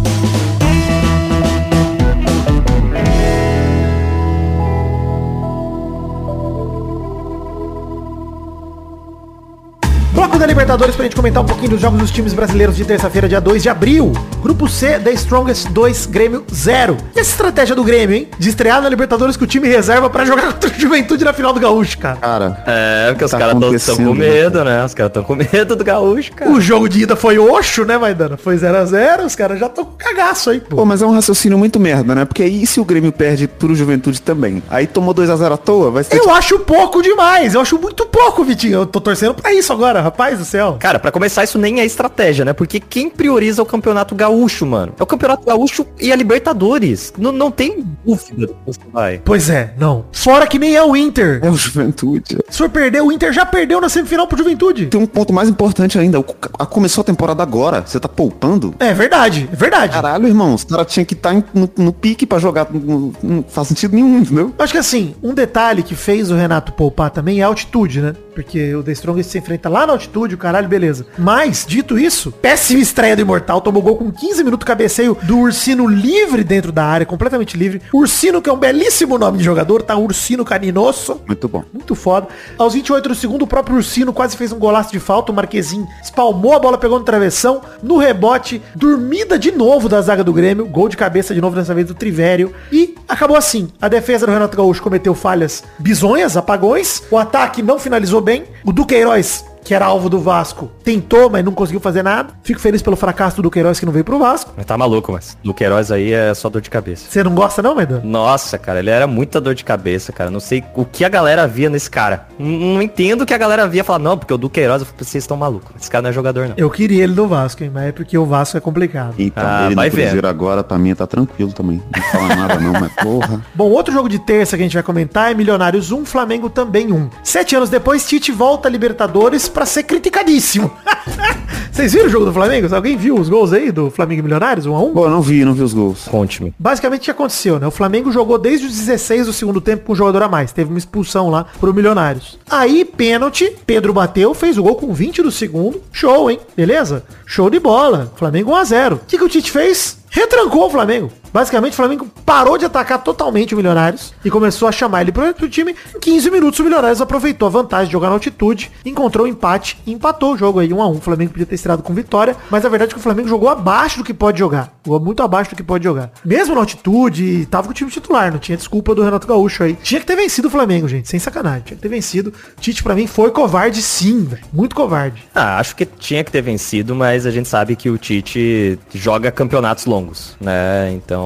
Bloco da Libertadores pra gente comentar um pouquinho dos jogos dos times brasileiros de terça-feira, dia dois de abril. Grupo C, The Strongest dois, Grêmio zero. E essa estratégia do Grêmio, hein? De estrear na Libertadores com o time reserva pra jogar contra o Juventude na final do Gaúcho, cara. Cara, É, porque os tá caras estão com acontecendo, medo, né? Os caras estão com medo do Gaúcho, cara. O jogo de ida foi Oxo, né, Maidana? Foi zero a zero, os caras já estão com cagaço aí, pô. pô, mas é um raciocínio muito merda, né? Porque aí se o Grêmio perde pro Juventude também, aí tomou dois a zero à toa, vai ser... Eu acho pouco demais, eu acho muito pouco, Vitinho. Eu tô torcendo pra isso agora, rapaz do céu. Cara, pra começar, isso nem é estratégia, né? Porque quem prioriza o Campeonato Gaúcho, mano? É o Campeonato Gaúcho e a Libertadores. N não tem dúvida do que você vai. Pois é, não. Fora que nem é o Inter. É o Juventude. Se for perder, o Inter já perdeu na semifinal pro Juventude. Tem um ponto mais importante ainda, o- a, começou a temporada agora, você tá poupando? É verdade, é verdade. Caralho, irmão, os caras tinham que estar no, no pique pra jogar, não, não faz sentido nenhum, entendeu? Eu acho que assim, um detalhe que fez o Renato poupar também é a altitude, né? Porque o The Strongest se enfrenta lá na altitude, o caralho, beleza. Mas, dito isso, péssima estreia do Imortal, tomou gol com quinze minutos, cabeceio do Ursino livre dentro da área, completamente livre. Ursino, que é um belíssimo nome de jogador, tá? Ursino Caninoso. Muito bom. Muito foda. Aos vinte e oito do segundo, o próprio Ursino quase fez um golaço de falta. O Marquezinho espalmou a bola, pegou no travessão. No rebote, dormida de novo da zaga do Grêmio. Gol de cabeça de novo, dessa vez do Trivério. E acabou assim. A defesa do Renato Gaúcho cometeu falhas bizonhas, apagões. O ataque não finalizou bem. O Duqueiroz, que era alvo do Vasco, tentou, mas não conseguiu fazer nada. Fico feliz pelo fracasso do Duqueiroz que não veio pro Vasco. Mas tá maluco, mas do Queiroz aí é só dor de cabeça. Você não gosta não, Medan? Nossa, cara, ele era muita dor de cabeça, cara. Não sei o que a galera via nesse cara. Não, não entendo o que a galera via falar, não, porque o Duqueiroz, eu falei, vocês estão malucos. Esse cara não é jogador, não. Eu queria ele no Vasco, hein? Mas é porque o Vasco é complicado. Então, Ah, ele vai no ver. Cruzeiro agora, pra mim, tá tranquilo também. Não fala nada não, mas porra. Bom, outro jogo de terça que a gente vai comentar é Milionários um, Flamengo também um. Sete anos depois, Tite volta a Libertadores pra ser criticadíssimo. Vocês viram o jogo do Flamengo? Alguém viu os gols aí do Flamengo e Milionários, um a um? Pô, eu não vi, não vi os gols. Conte-me. Basicamente o que aconteceu, né? O Flamengo jogou desde os dezesseis do segundo tempo com um jogador a mais. Teve uma expulsão lá pro Milionários. Aí, pênalti, Pedro bateu, fez o gol com vinte do segundo. Show, hein? Beleza? Show de bola. Flamengo um a zero. O que, que o Tite fez? Retrancou o Flamengo. Basicamente, o Flamengo parou de atacar totalmente o Milionários e começou a chamar ele pro, pro time. Em quinze minutos, o Milionários aproveitou a vantagem de jogar na altitude, encontrou o empate e empatou o jogo aí, um a um. O Flamengo podia ter estreado com vitória, mas a verdade é que o Flamengo jogou abaixo do que pode jogar. Jogou muito abaixo do que pode jogar. Mesmo na altitude, tava com o time titular, não tinha desculpa do Renato Gaúcho aí. Tinha que ter vencido o Flamengo, gente, sem sacanagem. Tinha que ter vencido. Tite, pra mim, foi covarde sim, velho. Muito covarde. Ah, acho que tinha que ter vencido, mas a gente sabe que o Tite joga campeonatos longos, né? Então,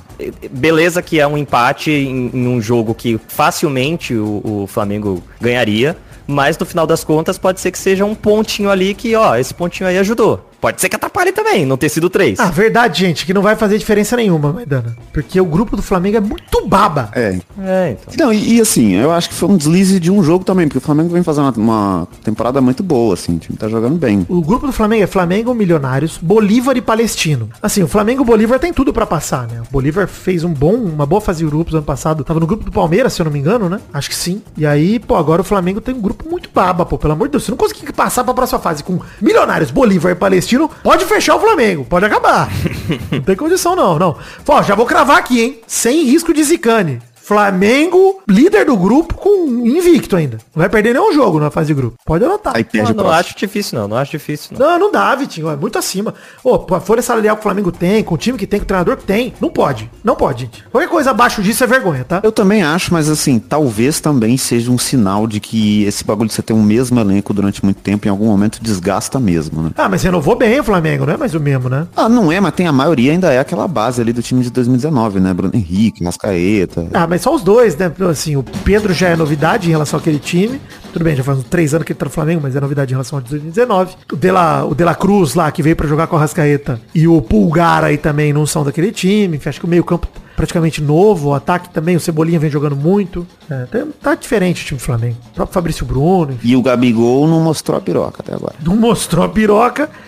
beleza que é um empate em, em um jogo que facilmente o, o Flamengo ganharia, mas no final das contas pode ser que seja um pontinho ali que, ó, esse pontinho aí ajudou. Pode ser que atrapalhe também, não ter sido três. Ah, verdade, gente, que não vai fazer diferença nenhuma, Maidana. Porque o grupo do Flamengo é muito baba. É. É, então. Não, e, e assim, eu acho que foi um deslize de um jogo também, porque o Flamengo vem fazendo uma, uma temporada muito boa, assim, o time tá jogando bem. O grupo do Flamengo é Flamengo, Milionários, Bolívar e Palestino. Assim, o Flamengo e o Bolívar tem tudo pra passar, né? O Bolívar fez um bom, uma boa fase de grupos ano passado. Tava no grupo do Palmeiras, se eu não me engano, né? Acho que sim. E aí, pô, agora o Flamengo tem um grupo muito baba, pô. Pelo amor de Deus, se não conseguir passar pra próxima fase com Milionários, Bolívar e Palestino, pode fechar o Flamengo, pode acabar. Não tem condição não, não. Ó, já vou cravar aqui, hein? Sem risco de zicane. Flamengo, líder do grupo, com invicto ainda. Não vai perder nenhum jogo na fase de grupo. Pode anotar. Aí perde Não, o não próximo. acho difícil não, não acho difícil não. Não, não dá, Vitinho. É muito acima. Ô, a folha salarial que o Flamengo tem, com o time que tem, com o treinador que tem, não pode. Não pode, gente. Qualquer coisa abaixo disso é vergonha, tá? Eu também acho, mas assim, talvez também seja um sinal de que esse bagulho de você ter um mesmo elenco durante muito tempo, em algum momento desgasta mesmo, né? Ah, mas renovou bem o Flamengo, não é mais o mesmo, né? Ah, não é, mas tem a maioria ainda é aquela base ali do time de dois mil e dezenove, né? Bruno Henrique, Rascaeta. Ah, mas só os dois, né? Assim, o Pedro já é novidade em relação àquele time. Tudo bem, já faz uns três anos que ele tá no Flamengo, mas é novidade em relação ao de dois mil e dezenove. O De La, o De La Cruz lá, que veio pra jogar com a Rascaeta, e o Pulgar aí também não são daquele time. Acho que o meio campo praticamente novo, o ataque também, o Cebolinha vem jogando muito. É, tá, tá diferente o time do Flamengo. O próprio Fabrício Bruno, enfim. E o Gabigol não mostrou a piroca até agora. Não mostrou a piroca. E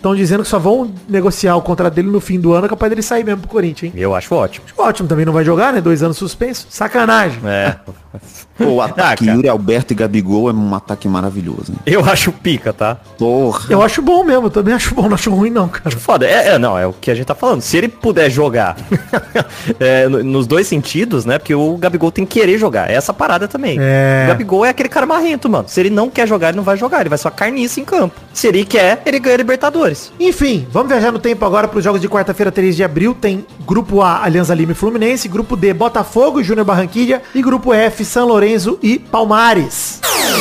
Estão dizendo que só vão negociar o contrato dele no fim do ano, capaz dele sair mesmo pro Corinthians, hein? Eu acho ótimo. Ótimo, também não vai jogar, né? Dois anos suspenso. Sacanagem. É. O ataque Ah, Yuri Alberto e Gabigol é um ataque maravilhoso, né? Eu acho pica, tá? Porra. Eu acho bom mesmo, eu também acho bom, não acho ruim não, cara. Foda, é, é, não, é o que a gente tá falando. Se ele puder jogar é, no- nos dois sentidos, né? Porque o Gabigol tem que querer jogar. É essa parada também. É. O Gabigol é aquele cara marrento, mano. Se ele não quer jogar, ele não vai jogar. Ele vai só carniça em campo. Se ele quer, ele ganha Libertadores. Enfim, vamos viajar no tempo agora para os jogos de quarta-feira, três de abril. Tem Grupo A, Alianza Lima e Fluminense. Grupo D, Botafogo e Júnior Barranquilla. E Grupo F, São Lourenço e Palmares.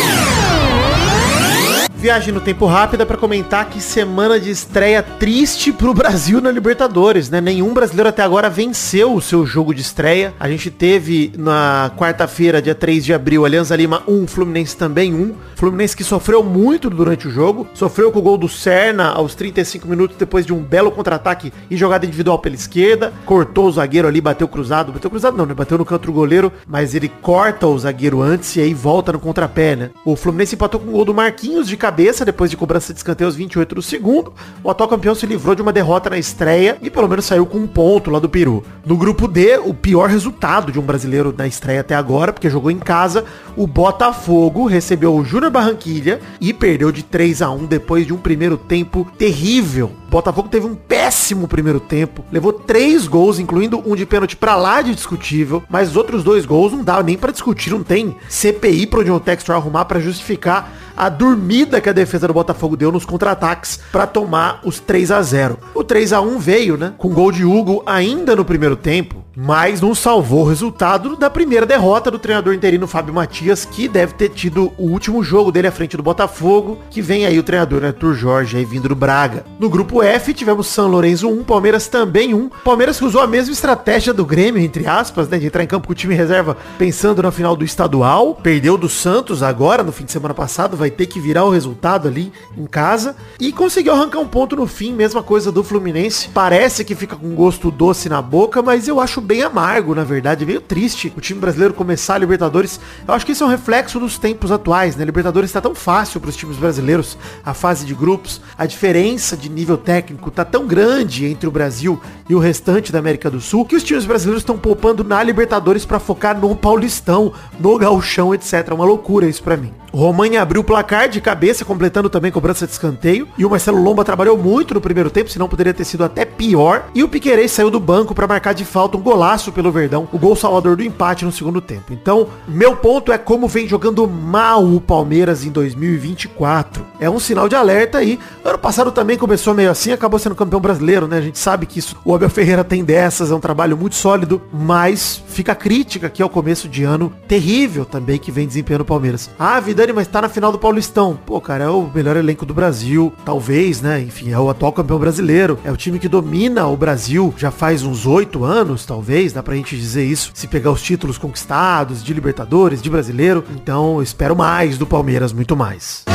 Viagem no tempo rápida para comentar que semana de estreia triste pro Brasil na Libertadores, né? Nenhum brasileiro até agora venceu o seu jogo de estreia. A gente teve na quarta-feira, dia três de abril, Alianza Lima um, Fluminense também um. Fluminense que sofreu muito durante o jogo. Sofreu com o gol do Serna aos trinta e cinco minutos depois de um belo contra-ataque e jogada individual pela esquerda. Cortou o zagueiro ali, bateu cruzado. Bateu cruzado não, né? Bateu no canto do goleiro, mas ele corta o zagueiro antes e aí volta no contrapé, né? O Fluminense empatou com o gol do Marquinhos de cabeça depois de cobrança de escanteio aos vinte e oito do segundo. O atual campeão se livrou de uma derrota na estreia e pelo menos saiu com um ponto lá do Peru. No grupo D, o pior resultado de um brasileiro na estreia até agora, porque jogou em casa, o Botafogo recebeu o Júnior Barranquilla e perdeu de três a um depois de um primeiro tempo terrível. O Botafogo teve um péssimo primeiro tempo, levou três gols, incluindo um de pênalti pra lá de discutível, mas os outros dois gols não dá nem pra discutir, não tem C P I pro John Textor arrumar pra justificar a dormida que a defesa do Botafogo deu nos contra-ataques pra tomar os três a zero. O três a um veio, né, com gol de Hugo ainda no primeiro tempo, mas não salvou o resultado da primeira derrota do treinador interino Fábio Matias, que deve ter tido o último jogo dele à frente do Botafogo, que vem aí o treinador Arthur Jorge aí vindo do Braga. No grupo F tivemos São Lourenço um, Palmeiras também um. Palmeiras que usou a mesma estratégia do Grêmio, entre aspas, né, de entrar em campo com o time reserva pensando na final do estadual. Perdeu do Santos agora, no fim de semana passado, vai ter que virar o resultado ali em casa. E conseguiu arrancar um ponto no fim, mesma coisa do Fluminense. Parece que fica com gosto doce na boca, mas eu acho bem amargo, na verdade, meio triste o time brasileiro começar a Libertadores. Eu acho que isso é um reflexo dos tempos atuais, né? Libertadores tá tão fácil para os times brasileiros, a fase de grupos, a diferença de nível técnico tá tão grande entre o Brasil e o restante da América do Sul, que os times brasileiros estão poupando na Libertadores para focar no Paulistão, no Gauchão, etcétera. Uma loucura isso para mim. O Romagne abriu o placar de cabeça, completando também cobrança de escanteio. E o Marcelo Lomba trabalhou muito no primeiro tempo, senão poderia ter sido até pior. E o Piquerez saiu do banco para marcar de falta um golaço pelo Verdão, o gol salvador do empate no segundo tempo. Então, meu ponto é como vem jogando mal o Palmeiras em dois mil e vinte e quatro. É um sinal de alerta aí. Ano passado também começou meio assim, acabou sendo campeão brasileiro, né? A gente sabe que isso, o Abel Ferreira tem dessas, é um trabalho muito sólido, mas fica a crítica aqui ao começo de ano terrível também que vem desempenhando o Palmeiras. Ah, Vidani, mas tá na final do Paulistão. Pô, cara, é o melhor elenco do Brasil, talvez, né? Enfim, é o atual campeão brasileiro. É o time que domina o Brasil já faz uns oito anos, talvez, dá pra gente dizer isso, se pegar os títulos conquistados de Libertadores, de Brasileiro. Então, eu espero mais do Palmeiras, muito mais.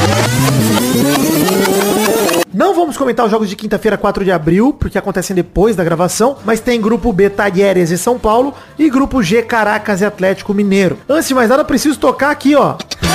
Não vamos comentar os jogos de quinta-feira, quatro de abril, porque acontecem depois da gravação, mas tem grupo B, Talheres e São Paulo, e grupo G, Caracas e Atlético Mineiro. Antes de mais nada, eu preciso tocar aqui, ó.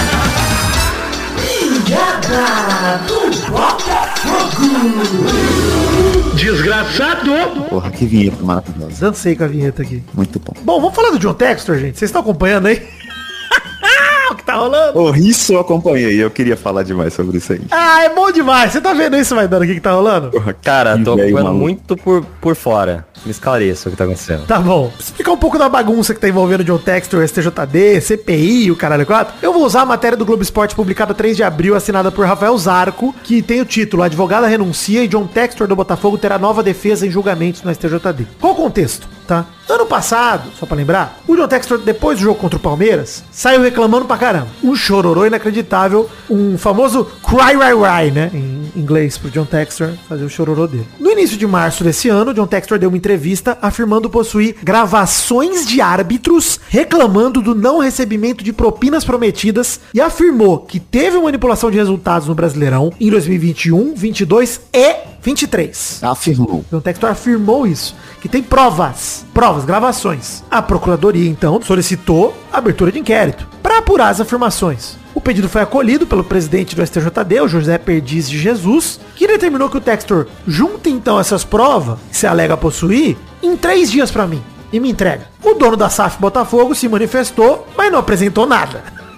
Desgraçado! Porra, que vinheta maravilhosa. Dancei com a vinheta aqui. Muito bom. Bom, vamos falar do John Textor, gente. Vocês estão acompanhando aí? O que tá rolando? Oh, isso eu acompanhei, eu queria falar demais sobre isso aí. Ah, é bom demais. Você tá vendo isso, vai dando o que que tá rolando? Porra, Cara, que tô velho acompanhando maluco. muito por, por fora. Me esclareça o que tá acontecendo. Tá bom. Explicar um pouco da bagunça que tá envolvendo o John Textor, S T J D, C P I, o caralho quatro. Eu vou usar a matéria do Globo Esporte publicada três de abril, assinada por Rafael Zarco, que tem o título Advogada renuncia e John Textor do Botafogo terá nova defesa em julgamentos no S T J D. Qual o contexto, tá? Ano passado, só pra lembrar, o John Textor, depois do jogo contra o Palmeiras, saiu reclamando pra caramba. Um chororô inacreditável, um famoso cry, cry, cry, né? Em inglês pro John Textor fazer o chororô dele. No início de março desse ano, o John Textor deu uma entrevista afirmando possuir gravações de árbitros reclamando do não recebimento de propinas prometidas e afirmou que teve manipulação de resultados no Brasileirão em dois mil e vinte e um, vinte e dois e vinte e três. Afirmou. John Textor afirmou isso, que tem provas, provas, gravações. A Procuradoria, então, solicitou a abertura de inquérito para apurar as afirmações. O pedido foi acolhido pelo presidente do S T J D, o José Perdiz de Jesus, que determinou que o Textor junte então essas provas, que se alega possuir, em três dias pra mim, e me entrega. O dono da S A F Botafogo se manifestou, mas não apresentou nada.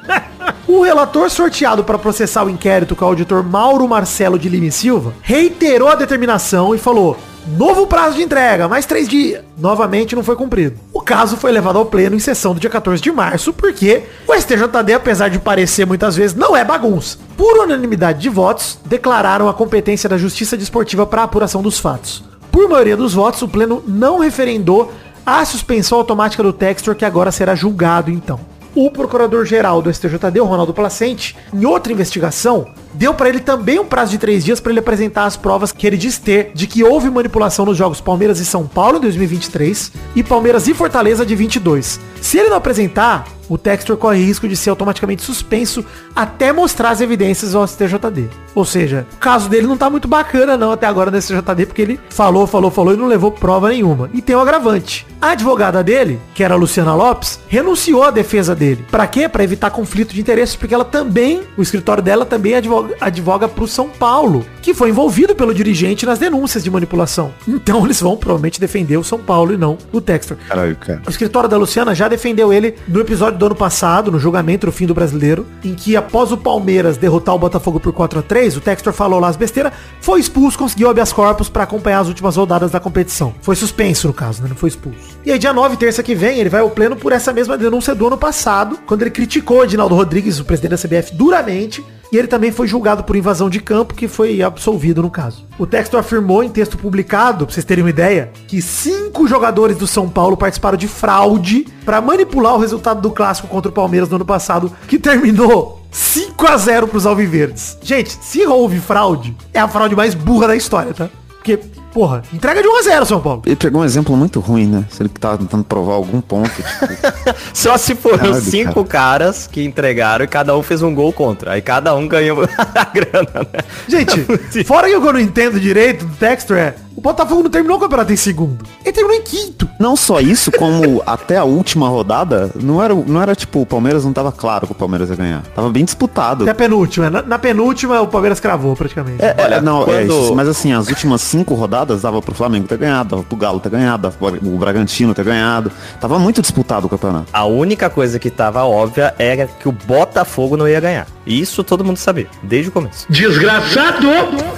O relator sorteado para processar o inquérito, que é o auditor Mauro Marcelo de Lima e Silva, reiterou a determinação e falou: novo prazo de entrega, mais três dias. Novamente não foi cumprido. O caso foi levado ao pleno em sessão do dia quatorze de março, porque o S T J D, apesar de parecer muitas vezes, não é bagunça. Por unanimidade de votos, declararam a competência da Justiça Desportiva para a apuração dos fatos. Por maioria dos votos, o pleno não referendou a suspensão automática do Textor, que agora será julgado então. O procurador-geral do S T J D, o Ronaldo Placente, em outra investigação, deu para ele também um prazo de três dias para ele apresentar as provas que ele diz ter de que houve manipulação nos jogos Palmeiras e São Paulo em dois mil e vinte e três e Palmeiras e Fortaleza de vinte e dois. Se ele não apresentar, o Textor corre risco de ser automaticamente suspenso até mostrar as evidências ao S T J D. Ou seja, o caso dele não tá muito bacana não até agora no S T J D, porque ele falou, falou, falou e não levou prova nenhuma. E tem um agravante. A advogada dele, que era a Luciana Lopes, renunciou à defesa dele. Pra quê? Pra evitar conflito de interesses, porque ela também, o escritório dela também advoga, advoga pro São Paulo, que foi envolvido pelo dirigente nas denúncias de manipulação. Então eles vão provavelmente defender o São Paulo e não o Textor. Caralho, cara. O escritório da Luciana já defendeu ele no episódio do ano passado, no julgamento do fim do Brasileiro, em que após o Palmeiras derrotar o Botafogo por quatro a três, o Textor falou lá as besteiras, foi expulso, conseguiu habeas corpus pra acompanhar as últimas rodadas da competição. Foi suspenso no caso, né? Não foi expulso. E aí dia nove, terça que vem, ele vai ao pleno por essa mesma denúncia do ano passado, quando ele criticou o Edinaldo Rodrigues, o presidente da C B F, duramente, e ele também foi julgado por invasão de campo, que foi absolvido no caso. O Textor afirmou em texto publicado, pra vocês terem uma ideia, que cinco jogadores do São Paulo participaram de fraude pra manipular o resultado do clássico contra o Palmeiras no ano passado, que terminou cinco a zero pros alviverdes. Gente, se houve fraude, é a fraude mais burra da história, tá? Porque, porra, entrega de um a zero, São Paulo. Ele pegou um exemplo muito ruim, né? Se ele tava tentando provar algum ponto. Tipo... Só se foram Caralho, cinco cara. caras que entregaram e cada um fez um gol contra. Aí cada um ganhou a grana, né? Gente, fora que eu não entendo direito do Textor é... O Botafogo não terminou o campeonato em segundo. Ele terminou em quinto. Não só isso, como até a última rodada, não era, não era tipo, o Palmeiras não tava claro que o Palmeiras ia ganhar. Tava bem disputado. Até a penúltima. Na, na penúltima, o Palmeiras cravou praticamente. É, Olha, é, não, quando... é isso. Mas assim, as últimas cinco rodadas dava pro Flamengo ter ganhado, dava pro Galo ter ganhado, dava pro o Bragantino ter ganhado. Tava muito disputado o campeonato. A única coisa que tava óbvia era que o Botafogo não ia ganhar. Isso todo mundo sabia, desde o começo. Desgraçado!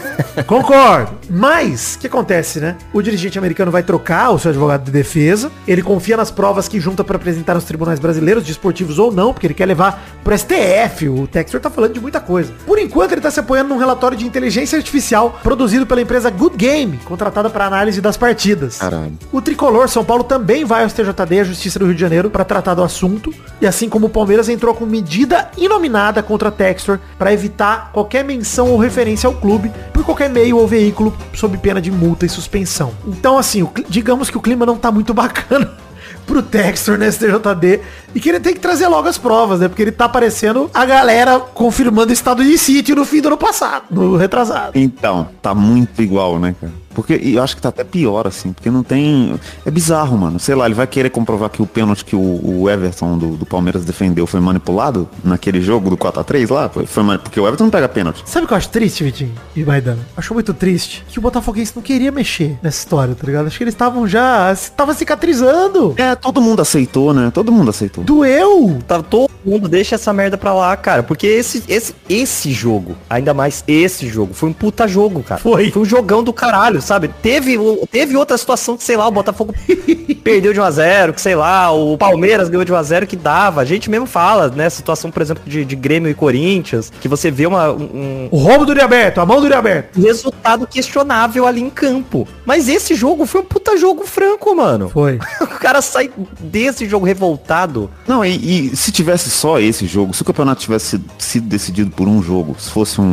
Concordo. Mas, o que acontece, né? O dirigente americano vai trocar o seu advogado de defesa. Ele confia nas provas que junta para apresentar nos tribunais brasileiros, desportivos ou não, porque ele quer levar pro S T F. O Textor tá falando de muita coisa. Por enquanto, ele tá se apoiando num relatório de inteligência artificial produzido pela empresa Good Game, contratada para análise das partidas. Caralho. O tricolor São Paulo também vai ao S T J D, a Justiça do Rio de Janeiro, para tratar do assunto. E assim como o Palmeiras entrou com medida inominada contra Textor para evitar qualquer menção ou referência ao clube por qualquer meio ou veículo sob pena de multa e suspensão. Então, assim, o, digamos que o clima não tá muito bacana pro Textor no S T J D e que ele tem que trazer logo as provas, né? Porque ele tá aparecendo a galera confirmando o estado de sítio no fim do ano passado, no retrasado. Então, tá muito igual, né, cara? Porque e eu acho que tá até pior, assim, porque não tem... É bizarro, mano. Sei lá, ele vai querer comprovar que o pênalti que o, o Everton do, do Palmeiras defendeu foi manipulado naquele jogo do quatro a três lá? Foi, foi mani... Porque o Everton não pega pênalti. Sabe o que eu acho triste, Vitinho e Maidana? Acho muito triste que o Botafoguense não queria mexer nessa história, tá ligado? Acho que eles estavam já... Tava cicatrizando. É, todo mundo aceitou, né? Todo mundo aceitou. Doeu. Tá, todo mundo deixa essa merda pra lá, cara. Porque esse, esse, esse jogo, ainda mais esse jogo, foi um puta jogo, cara. Foi. Foi um jogão do caralho, sabe? Teve, teve outra situação que, sei lá, o Botafogo perdeu de um a zero, que sei lá, o Palmeiras ganhou de um a zero, que dava. A gente mesmo fala, né? Situação, por exemplo, de, de Grêmio e Corinthians, que você vê uma... Um, o roubo do Uriaberto, a mão do Uriaberto. Resultado questionável ali em campo. Mas esse jogo foi um puta jogo franco, mano. Foi. O cara sai desse jogo revoltado. Não, e, e se tivesse só esse jogo, se o campeonato tivesse sido decidido por um jogo, se fosse um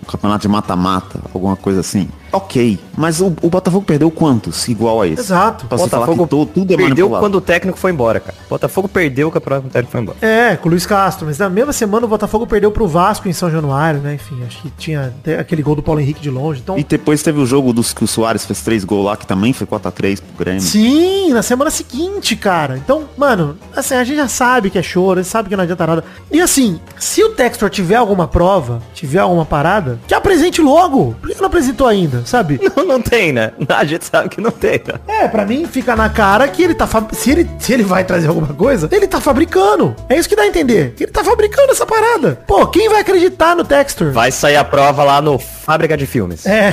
campeonato de mata-mata, alguma coisa assim. Ok, mas o, o Botafogo perdeu quantos igual a esse? Exato. Pra você Botafogo falar que todo, tudo é perdeu manipulado. quando o técnico foi embora, cara. Botafogo perdeu o campeonato quando o técnico foi embora. É, com o Luiz Castro, mas na mesma semana o Botafogo perdeu pro Vasco em São Januário, né? Enfim, acho que tinha aquele gol do Paulo Henrique de longe. Então... E depois teve o jogo dos que o Soares fez três gols lá, que também foi quatro a três pro Grêmio. Sim, na semana seguinte, cara. Então, mano, assim, a gente já sabe que é choro, a gente sabe que não adianta nada. E assim, se o Textor tiver alguma prova, tiver alguma parada, que apresente logo. Por que não apresentou ainda, sabe? Não, não tem, né? A gente sabe que não tem, né? É, pra mim fica na cara que ele tá... Fa... Se, ele, se ele vai trazer alguma coisa, ele tá fabricando. É isso que dá a entender. Que ele tá fabricando essa parada. Pô, quem vai acreditar no Textor? Vai sair a prova lá no Fábrica de Filmes. É.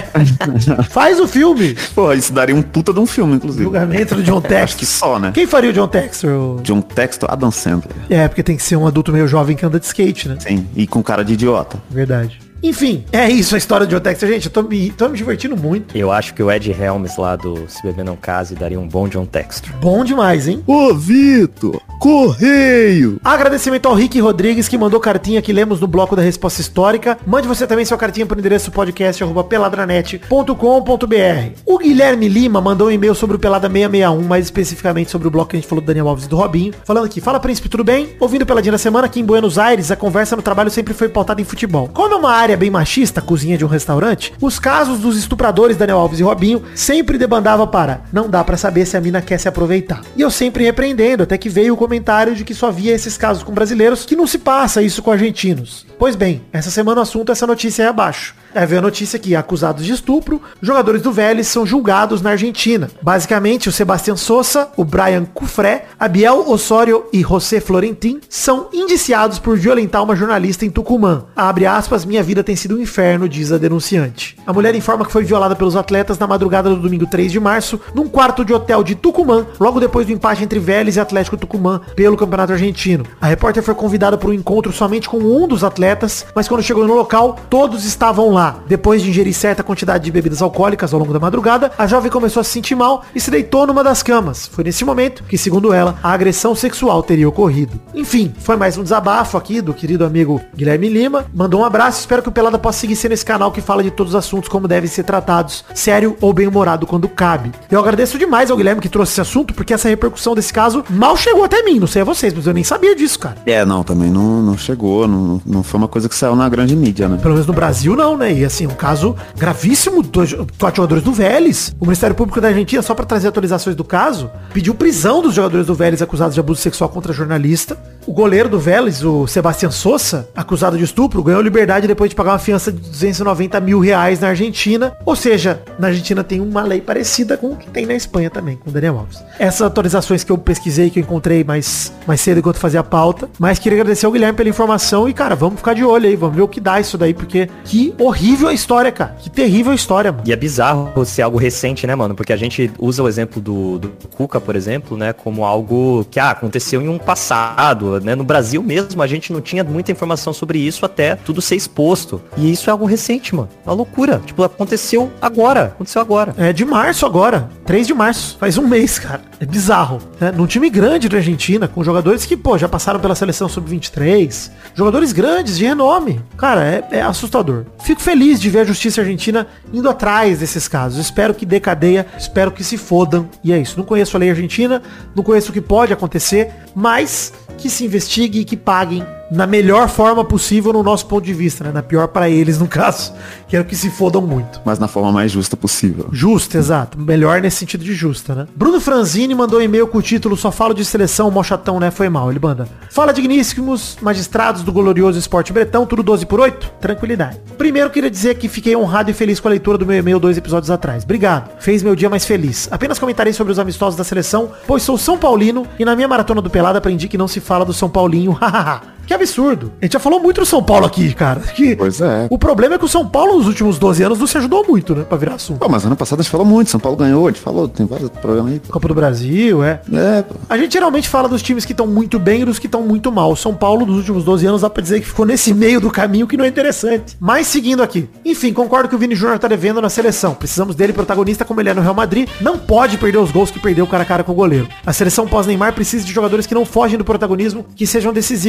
Faz o filme. Pô, isso daria um puta de um filme, inclusive. Julgamento do John Textor. Acho que só, né? Quem faria o John Textor? John Textor, Adam Sandler. É, porque tem que ser um adulto meio jovem que anda de skate, né? Sim, e com cara de idiota. Verdade. Enfim, é isso a história do John Textor. Gente, eu tô me, tô me divertindo muito. Eu acho que o Ed Helms lá do Se Beber Não Case daria um bom John Textor. Bom demais, hein? Ô, Vitor, correio! Agradecimento ao Rick Rodrigues, que mandou cartinha que lemos no bloco da resposta histórica. Mande você também sua cartinha pro endereço podcast arroba peladranet ponto com ponto b r. O Guilherme Lima mandou um e-mail sobre o Pelada seiscentos e sessenta e um, mais especificamente sobre o bloco que a gente falou do Daniel Alves e do Robinho. Falando aqui, fala príncipe, tudo bem? Ouvindo Peladinha da Semana, aqui em Buenos Aires, a conversa no trabalho sempre foi pautada em futebol. Como é uma área bem machista, cozinha de um restaurante, os casos dos estupradores Daniel Alves e Robinho sempre debandava para não dá pra saber se a mina quer se aproveitar. E eu sempre repreendendo, até que veio o comentário de que só via esses casos com brasileiros, que não se passa isso com argentinos. Pois bem, essa semana o assunto é essa notícia aí abaixo. Aí veio a notícia que, acusados de estupro, jogadores do Vélez são julgados na Argentina. Basicamente, o Sebastián Sosa, o Brian Cufré, Abiel Osório e José Florentin são indiciados por violentar uma jornalista em Tucumã. Abre aspas, minha vida tem sido um inferno, diz a denunciante. A mulher informa que foi violada pelos atletas na madrugada do domingo três de março, num quarto de hotel de Tucumã, logo depois do empate entre Vélez e Atlético Tucumã pelo Campeonato Argentino. A repórter foi convidada para um encontro somente com um dos atletas, mas quando chegou no local, todos estavam lá. Depois de ingerir certa quantidade de bebidas alcoólicas ao longo da madrugada, a jovem começou a se sentir mal e se deitou numa das camas. Foi nesse momento que, segundo ela, a agressão sexual teria ocorrido. Enfim, foi mais um desabafo aqui do querido amigo Guilherme Lima. Mandou um abraço, espero que o Pelada possa seguir sendo esse canal que fala de todos os assuntos como devem ser tratados, sério ou bem-humorado quando cabe. Eu agradeço demais ao Guilherme que trouxe esse assunto, porque essa repercussão desse caso mal chegou até mim, não sei a vocês, mas eu nem sabia disso, cara. É, não, também não, não chegou, não, não foi uma coisa que saiu na grande mídia, né? Pelo menos no Brasil não, né? E assim, um caso gravíssimo, dois, quatro jogadores do Vélez. O Ministério Público da Argentina, só pra trazer atualizações do caso, pediu prisão dos jogadores do Vélez acusados de abuso sexual contra jornalista. O goleiro do Vélez, o Sebastián Sosa, acusado de estupro, ganhou liberdade depois de pagar uma fiança de duzentos e noventa mil reais na Argentina. Ou seja, na Argentina tem uma lei parecida com o que tem na Espanha também, com o Daniel Alves. Essas atualizações que eu pesquisei, que eu encontrei mais, mais cedo enquanto fazia a pauta. Mas queria agradecer ao Guilherme pela informação e, cara, vamos ficar de olho aí, vamos ver o que dá isso daí, porque que horrível a história, cara. Que terrível a história, mano. E é bizarro ser algo recente, né, mano? Porque a gente usa o exemplo do, do Cuca, por exemplo, né, como algo que ah, aconteceu em um passado, né? No Brasil mesmo, a gente não tinha muita informação sobre isso até tudo ser exposto. E isso é algo recente, mano. Uma loucura. Tipo, aconteceu agora. Aconteceu agora. É de março agora. três de março. Faz um mês, cara. É bizarro. Né? Num time grande da Argentina, com jogadores que, pô, já passaram pela seleção sub vinte e três. Jogadores grandes, de renome. Cara, é, é assustador. Fico feliz de ver a justiça argentina indo atrás desses casos. Espero que dê cadeia. Espero que se fodam. E é isso. Não conheço a lei argentina. Não conheço o que pode acontecer. Mas que se investigue e que paguem na melhor forma possível no nosso ponto de vista, né? Na pior pra eles, no caso. Quero que se fodam muito. Mas na forma mais justa possível. Justa, exato. Melhor nesse sentido de justa, né? Bruno Franzini mandou um e-mail com o título Só falo de seleção, mó chatão, né? Foi mal, ele manda. Fala, digníssimos magistrados do glorioso esporte bretão, tudo doze por oito? Tranquilidade. Primeiro, queria dizer que fiquei honrado e feliz com a leitura do meu e-mail dois episódios atrás. Obrigado. Fez meu dia mais feliz. Apenas comentarei sobre os amistosos da seleção, pois sou São Paulino e na minha maratona do Pelada aprendi que não se fala do São Paulinho. Hahaha. Que absurdo. A gente já falou muito do São Paulo aqui, cara. Que pois é. O problema é que o São Paulo nos últimos doze anos não se ajudou muito, né? Pra virar assunto. Pô, mas ano passado a gente falou muito. São Paulo ganhou, a gente falou, tem vários problemas aí. Pô. Copa do Brasil, é. É, pô. A gente geralmente fala dos times que estão muito bem e dos que estão muito mal. O São Paulo, nos últimos doze anos, dá pra dizer que ficou nesse meio do caminho que não é interessante. Mas seguindo aqui. Enfim, concordo que o Vini Júnior tá devendo na seleção. Precisamos dele protagonista como ele é no Real Madrid. Não pode perder os gols que perdeu cara a cara com o goleiro. A seleção pós-Neymar precisa de jogadores que não fogem do protagonismo, que sejam decisivos. Paquetá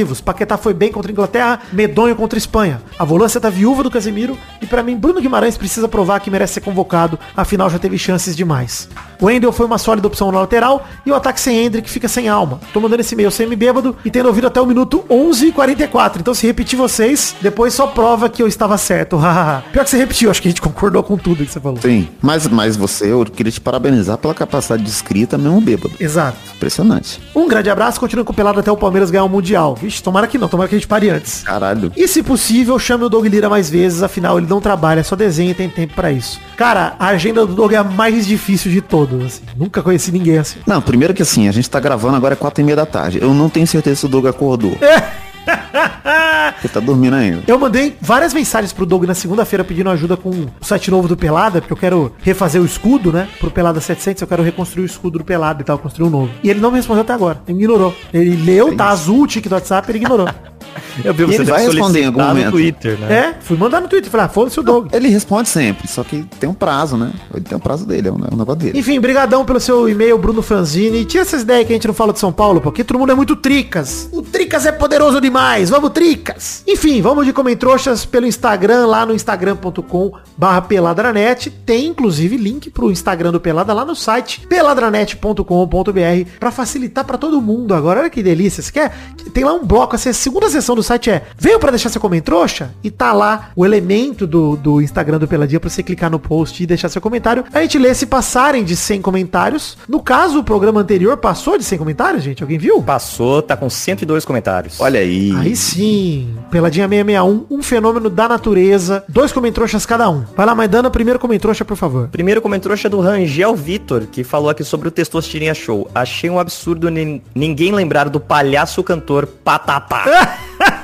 Paquetá foi bem contra a Inglaterra, medonho contra a Espanha. A volância tá viúva do Casemiro e pra mim Bruno Guimarães precisa provar que merece ser convocado, afinal já teve chances demais. O Wendel foi uma sólida opção na lateral e o ataque sem Hendrick fica sem alma. Tô mandando esse e-mail semi-bêbado e tendo ouvido até o minuto onze e quarenta e quatro. Então se repetir vocês, depois só prova que eu estava certo. Pior que você repetiu, acho que a gente concordou com tudo que você falou. Sim, mas, mas você, eu queria te parabenizar pela capacidade de escrita mesmo bêbado. Exato. Impressionante. Um grande abraço, continua com o Pelado até o Palmeiras ganhar o Mundial. Vixe, tomara que não, tomara que a gente pare antes. Caralho. E se possível, chame o Doug Lira mais vezes, afinal ele não trabalha, só desenha e tem tempo pra isso. Cara, a agenda do Doug é a mais difícil de todas, assim. Nunca conheci ninguém assim. Não, primeiro que assim, a gente tá gravando agora é quatro e meia da tarde. Eu não tenho certeza se o Doug acordou. É. Ele tá dormindo ainda. Eu mandei várias mensagens pro Doug na segunda-feira pedindo ajuda com o site novo do Pelada, porque eu quero refazer o escudo, né? Pro Pelada setecentos, eu quero reconstruir o escudo do Pelada e tal, construir um novo. E ele não me respondeu até agora. Ele ignorou. Ele leu, tá azul o tique do WhatsApp, ele ignorou. Eu vi, E você ele deve vai responder em algum solicitar no momento. Twitter, né? É, fui mandar no Twitter. Falei, ah, foda-se o Doug. Ele responde sempre, só que tem um prazo, né? Ele tem um prazo dele, é um, é um negócio dele. Enfim, brigadão pelo seu e-mail, Bruno Franzini. Tira essas ideias que a gente não fala de São Paulo, porque todo mundo é muito tricas. O Tricas é poderoso demais. Vamos, Tricas. Enfim, vamos de Comentroxas pelo Instagram, lá no instagram ponto com barra peladranet. Tem, inclusive, link pro Instagram do Pelada lá no site peladranet ponto com ponto br pra facilitar pra todo mundo agora. Olha que delícia. Você quer? Tem lá um bloco, assim, a segunda seção do site é veio pra deixar seu Comentroxa? E tá lá o elemento do, do Instagram do Peladinha pra você clicar no post e deixar seu comentário. A gente lê se passarem de cem comentários. No caso, o programa anterior passou de cem comentários, gente? Alguém viu? Passou, tá com cento e dois comentários. Olha aí. Aí sim. Peladinha seiscentos e sessenta e um, um fenômeno da natureza. Dois Comentroxas cada um. Vai lá, Maidana, primeiro Comentroxa, por favor. Primeiro comentário do Rangel Vitor, que falou aqui sobre o Testosterinha Show. Achei um absurdo nin- ninguém lembrar do palhaço cantor Patapá.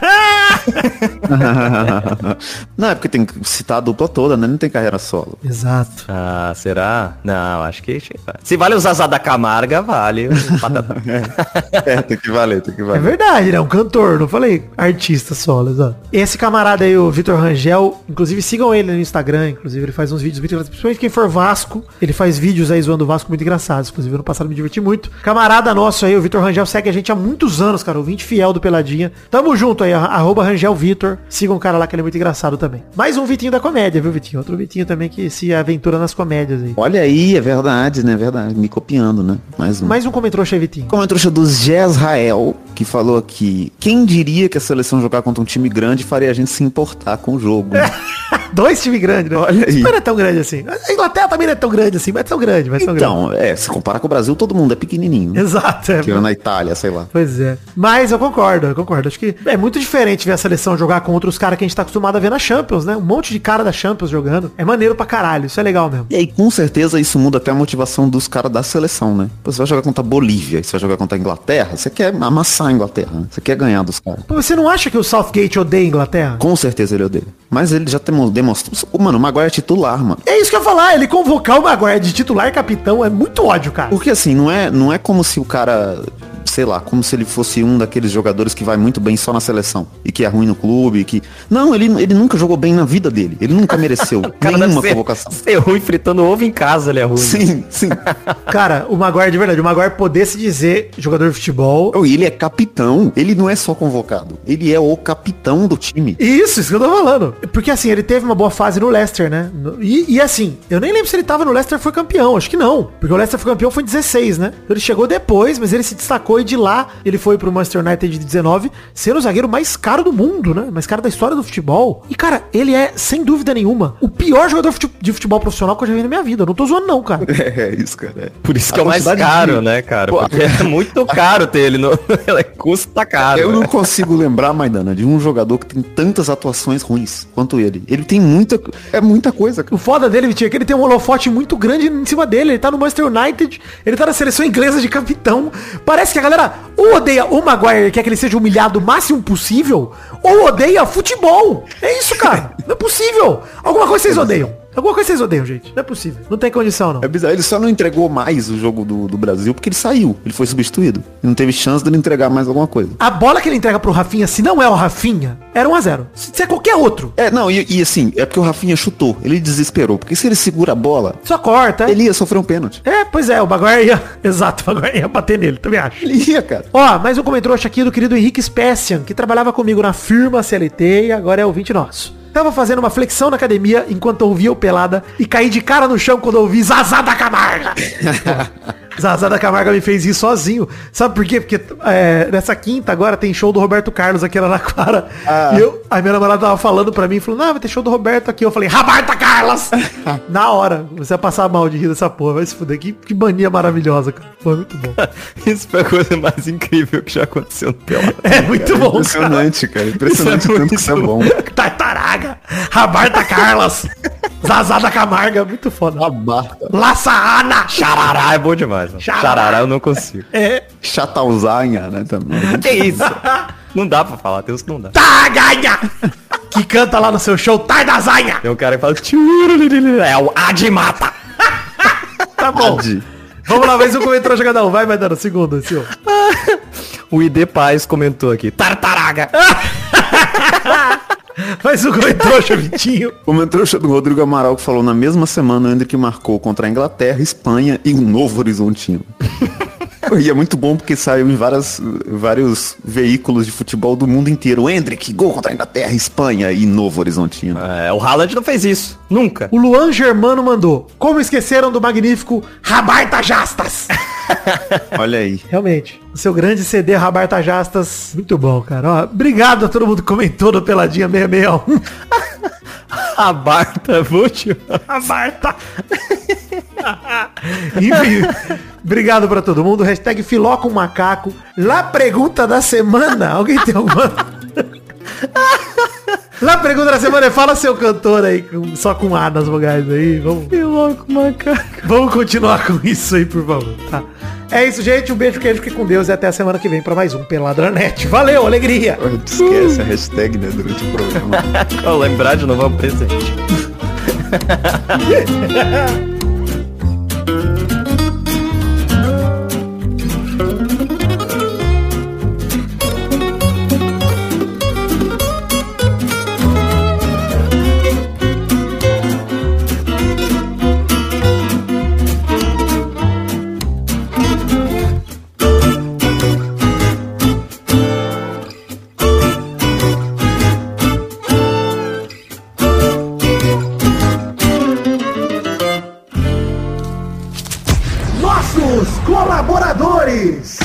Não, é porque tem que citar a dupla toda, né? Não tem carreira solo. Exato. Ah, será? Não, acho que... Se vale o Zazá da Camarga, vale o Patapá. É, tem que valer, tem que É valer. verdade, né? Um cantor, não falei artista solo, exato. Esse camarada aí, o Vitor Rangel, inclusive sigam ele no Instagram, inclusive ele faz uns vídeos muito engraçados, principalmente quem for Vasco, ele faz vídeos aí zoando o Vasco muito engraçados, inclusive ano passado me diverti muito. Camarada nosso aí, o Vitor Rangel, segue a gente há muitos anos, cara, ouvinte fiel do Peladinha. Tamo junto aí, arroba Rangel Vitor, sigam o cara lá que ele é muito engraçado também. Mais um Vitinho da comédia, viu, Vitinho? Outro Vitinho também que se aventura nas comédias aí. Olha aí, é verdade, né? Verdade. Me copiando, né? Mais um. Mais um Comentroxa aí, Vitinho. Comentário do Jezrael, que falou aqui: quem diria que a seleção jogar contra um time grande faria a gente se importar com o jogo? Dois times grandes, né? Olha aí. Mas não é tão grande assim. A Inglaterra também não é tão grande assim, mas é tão grande, mas é tão grande. Então, é, se comparar com o Brasil, todo mundo é pequenininho. Né? Exato. É. Tirando a Itália, sei lá. Pois é. Mas eu concordo, eu concordo. Acho que é muito diferente ver a seleção jogar contra os caras que a gente tá acostumado a ver na Champions, né? Um monte de cara da Champions jogando. É maneiro pra caralho, isso é legal mesmo. E aí, com certeza, isso muda até a motivação dos caras da seleção, né? Pô, você vai jogar contra a Bolívia, você vai jogar contra a Inglaterra, você quer amassar a Inglaterra, né? Você quer ganhar dos caras. Pô, você não acha que o Southgate odeia a Inglaterra? Com certeza ele odeia. Mas ele já tem, demonstrou... Mano, o Maguire é titular, mano. É isso que eu ia falar, ele convocar o Maguire de titular capitão é muito ódio, cara. Porque assim, não é, não é como se o cara... sei lá, como se ele fosse um daqueles jogadores que vai muito bem só na seleção e que é ruim no clube, que... Não, ele, ele nunca jogou bem na vida dele. Ele nunca mereceu nenhuma ser, convocação. Ser ruim fritando ovo em casa, ele é ruim. Sim, sim. Cara, o Maguire, de verdade, o Maguire poder se dizer jogador de futebol... Oh, ele é capitão. Ele não é só convocado. Ele é o capitão do time. Isso, isso que eu tô falando. Porque assim, ele teve uma boa fase no Leicester, né? E, e assim, eu nem lembro se ele tava no Leicester e foi campeão. Acho que não. Porque o Leicester foi campeão foi em dezesseis, né? Então ele chegou depois, mas ele se destacou e de lá ele foi pro Manchester United de dezenove, sendo o zagueiro mais caro do mundo, né? Mais caro da história do futebol. E, cara, ele é, sem dúvida nenhuma, o pior jogador de futebol profissional que eu já vi na minha vida. Eu não tô zoando, não, cara. É, isso, cara. É. Por isso que A é o mais quantidade caro, de- né, cara? Pô, Porque é muito caro ter ele no... Custa caro. Eu né? não consigo lembrar, Maidana, de um jogador que tem tantas atuações ruins quanto ele. Ele tem muita... É muita coisa, cara. O foda dele, Vitinho, é que ele tem um holofote muito grande em cima dele. Ele tá no Manchester United, ele tá na seleção inglesa de capitão. Parece que a galera ou odeia o Maguire, quer que ele seja humilhado o máximo possível, ou odeia futebol. É isso, cara. Não é possível. Alguma coisa vocês odeiam. Alguma coisa vocês odeiam, gente. Não é possível. Não tem condição, não. É bizarro. Ele só não entregou mais o jogo do, do Brasil porque ele saiu. Ele foi substituído. E não teve chance de ele entregar mais alguma coisa. A bola que ele entrega pro Rafinha, se não é o Rafinha, era um a zero. Se é qualquer outro. É, não, e, e assim, é porque o Rafinha chutou. Ele desesperou. Porque se ele segura a bola, só corta. Ele ia sofrer um pênalti. É, pois é. O Maguire ia... Exato, o Maguire ia bater nele. Também acho. Ele ia, cara. Ó, mais um comentário aqui do querido Henrique Spessian, que trabalhava comigo na firma C L T e agora é ouvinte nosso. Tava fazendo uma flexão na academia enquanto ouvia o Pelada e caí de cara no chão quando ouvi Zazá da Camarga. Zazá da Camarga me fez isso sozinho. Sabe por quê? Porque é, nessa quinta agora tem show do Roberto Carlos aqui na Araraquara. Ah. E eu, a minha namorada tava falando pra mim, falou, não, vai ter show do Roberto aqui. Eu falei, Roberto Carlos! Na hora, você vai passar mal de rir dessa porra, vai se fuder. Que, que mania maravilhosa, cara. Foi muito bom. Isso foi a coisa mais incrível que já aconteceu no Pelada. É muito bom, impressionante, cara. cara. Impressionante isso é tanto que isso é bom. Tartaraga, Roberto Carlos, Zazá da Camarga, muito foda. Rabarta. Laçaana, Xarará é bom demais. Xarará. Xarará eu não consigo. É. Chatalzanha, né, também. Que isso? Não dá pra falar, tem uns que não dá. Taganha! Que canta lá no seu show, Tardazanha! Tem um cara que fala... É o Admata. Tá bom. Ad. Vamos lá, mais um comentário jogadão. Vai, vai dando segundo, senhor. O I D Paz comentou aqui. Tartaraga. Mais um comentário, Vitinho. Comentário do Rodrigo Amaral que falou na mesma semana ainda que marcou contra a Inglaterra, Espanha e o Novo Horizontino. E é muito bom porque saiu em várias, vários veículos de futebol do mundo inteiro. Hendrick, gol contra a Inglaterra, Espanha e Novo Horizontino. É, o Haaland não fez isso. Nunca. O Luan Germano mandou. Como esqueceram do magnífico Rabarta Jastas? Olha aí. Realmente. O seu grande C D Rabarta Jastas. Muito bom, cara. Ó, obrigado a todo mundo que comentou no Peladinha seiscentos e sessenta e um. A Barta, vou te... A Barta. Enfim, obrigado pra todo mundo. Hashtag Filó com Macaco. Lá pergunta da semana. Alguém tem alguma... Lá pergunta da semana, fala seu cantor aí, com, só com A nas vogais aí. Vamos... Filó com Macaco. Vamos continuar com isso aí, por favor. Tá. É isso, gente. Um beijo, queijo, fique com Deus e até a semana que vem pra mais um Peladranet. Valeu, alegria! Esquece a hashtag, né, durante o programa. Vou lembrar de novo, é um presente. Colaboradores.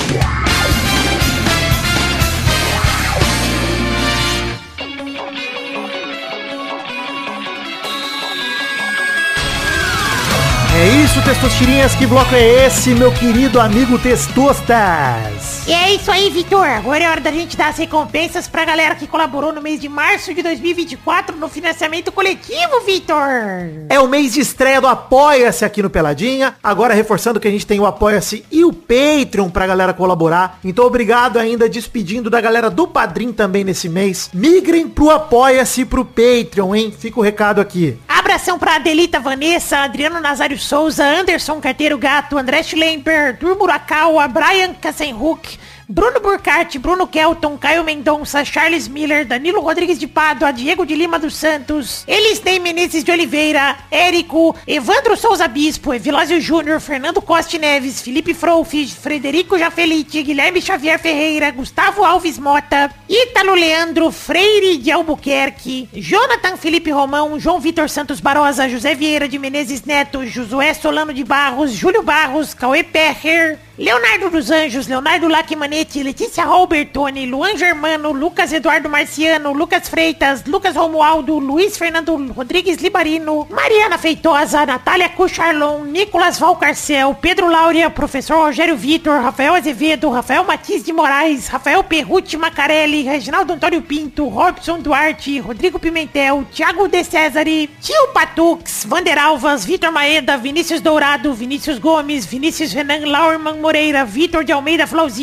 É isso, Testosterinhas, que bloco é esse, meu querido amigo Testostas? E é isso aí, Vitor. Agora é hora da gente dar as recompensas pra galera que colaborou no mês de março de dois mil e vinte e quatro no financiamento coletivo, Vitor. É o mês de estreia do Apoia-se aqui no Peladinha. Agora reforçando que a gente tem o Apoia-se e o Patreon pra galera colaborar. Então obrigado ainda, despedindo da galera do Padrim também nesse mês. Migrem pro Apoia-se e pro Patreon, hein? Fica o recado aqui. Abração pra Adelita Vanessa, Adriano Nazário Souza, Anderson Carteiro Gato, André Schlemper, Arthur Murakawa, Brian Kassenhuck, Bruno Burkhardt, Bruno Kelton, Caio Mendonça, Charles Miller, Danilo Rodrigues de Pádua, Diego de Lima dos Santos, Elisnei Menezes de Oliveira, Érico, Evandro Souza Bispo, Evilásio Júnior, Fernando Costa Neves, Felipe Frouf, Frederico Jafelite, Guilherme Xavier Ferreira, Gustavo Alves Mota, Ítalo Leandro, Freire de Albuquerque, Jonathan Felipe Romão, João Vitor Santos Barosa, José Vieira de Menezes Neto, Josué Solano de Barros, Júlio Barros, Cauê Perrer, Leonardo dos Anjos, Leonardo Lacmanetti, Letícia Robertoni, Luan Germano, Lucas Eduardo Marciano, Lucas Freitas, Lucas Romualdo, Luiz Fernando Rodrigues Libarino, Mariana Feitosa, Natália Cucharlon, Nicolas Valcarcel, Pedro Laura, Professor Rogério Vitor, Rafael Azevedo, Rafael Matiz de Moraes, Rafael Perruti Macarelli, Reginaldo Antônio Pinto, Robson Duarte, Rodrigo Pimentel, Thiago De Cesare, Tio Patux, Vander Alvas, Vitor Maeda, Vinícius Dourado, Vinícius Gomes, Vinícius Renan Laurman Moreira, Vitor de Almeida Flauzino, Vitor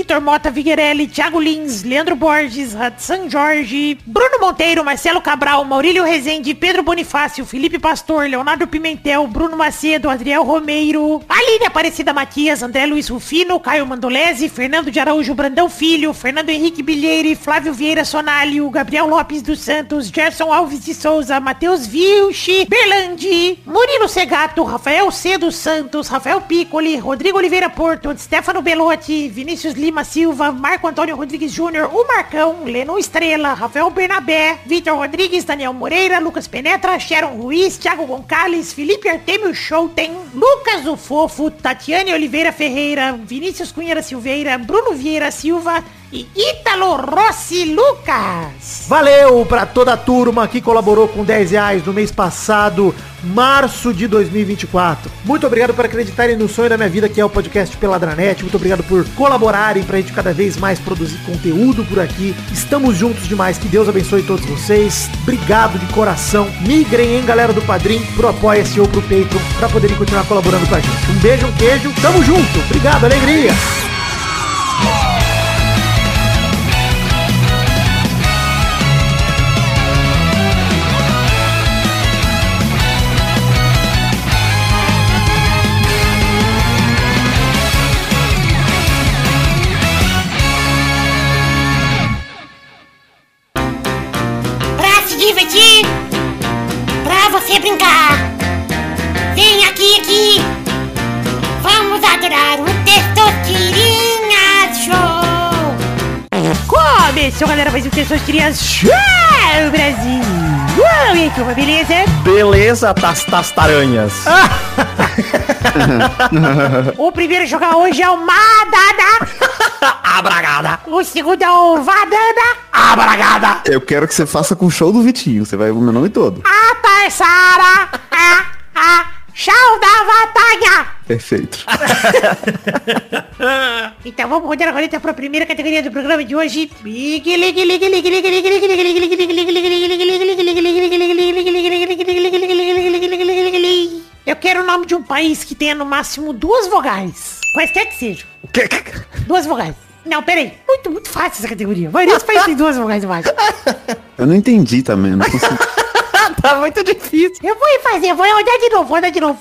Vitor Mota Viguerelli, Thiago Lins, Leandro Borges, Hudson Jorge, Bruno Monteiro, Marcelo Cabral, Maurílio Rezende, Pedro Bonifácio, Felipe Pastor, Leonardo Pimentel, Bruno Macedo, Adriel Romeiro, Aline Aparecida Matias, André Luiz Rufino, Caio Mandolese, Fernando de Araújo Brandão Filho, Fernando Henrique Bilheire, Flávio Vieira Sonalho, Gabriel Lopes dos Santos, Gerson Alves de Souza, Matheus Vilche, Berlandi, Murilo Segato, Rafael C. dos Santos, Rafael Piccoli, Rodrigo Oliveira Porto, Stefano Belotti, Vinícius Lima Silva, Marco Antônio Rodrigues Júnior, o Marcão, Leno Estrela, Rafael Bernabé, Vitor Rodrigues, Daniel Moreira, Lucas Penetra, Sharon Ruiz, Thiago Gonçalves, Felipe Artemio Schouten, Lucas o Fofo, Tatiane Oliveira Ferreira, Vinícius Cunha da Silveira, Bruno Vieira Silva e Ítalo Rossi Lucas. Valeu pra toda a turma que colaborou com dez reais no mês passado, março de dois mil e vinte e quatro. Muito obrigado por acreditarem no sonho da minha vida, que é o podcast Peladranet. Muito obrigado por colaborarem pra gente cada vez mais produzir conteúdo por aqui. Estamos juntos demais, que Deus abençoe todos vocês. Obrigado de coração. Migrem, hein, galera do Padrim, pro Apoia-se ou pro Patreon, pra poderem continuar colaborando com a gente. Um beijo, um queijo, tamo junto. Obrigado, alegria. Divertir, pra você brincar. Vem aqui, aqui. Vamos adorar o Testosterinha Show. Começou, galera, mais um Testosterinha Show, Brasil. Uau, e aí, turma, beleza? Beleza, tas, tas taranhas. O primeiro a jogar hoje é o Madada. Abragada. O segundo é o Vadana. Abragada. Eu quero que você faça com o show do Vitinho. Você vai ver o meu nome todo. A Tarsara. A, a, show da batalha. Perfeito. Então vamos rodar a roleta para a primeira categoria do programa de hoje. Eu quero o nome de um país que tenha no máximo duas vogais. Quaisquer que sejam. Duas vogais. Não, peraí. Muito, muito fácil essa categoria. Vai nesse país tem duas vogais embaixo. Eu não entendi também. Não consigo... Tá muito difícil. Eu vou fazer, vou rodar de novo, vou rodar de novo.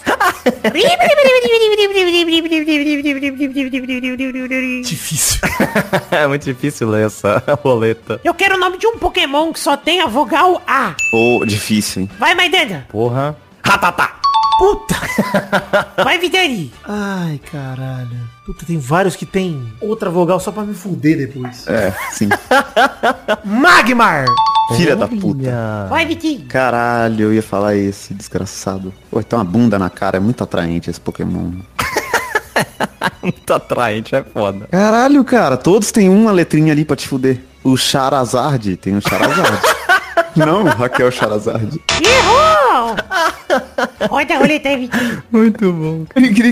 Difícil. É muito difícil ler essa roleta. Eu quero o nome de um Pokémon que só tem a vogal A. Ô, oh, difícil, hein? Vai, Maidana. Porra. Ratatá. Puta. Vai, Vidani. Ai, caralho. Puta, tem vários que tem outra vogal só pra me fuder depois. É, sim. Magmar. Filha da puta. Vai, Vitinho. Caralho, eu ia falar esse desgraçado. Pô, tem uma bunda na cara, é muito atraente esse Pokémon. Muito atraente, é foda. Caralho, cara, todos têm uma letrinha ali pra te fuder. O Charizard, tem o Charizard. Não, Raquel Charizard. Errou! Roda a roleta aí, Vitinho. Muito bom.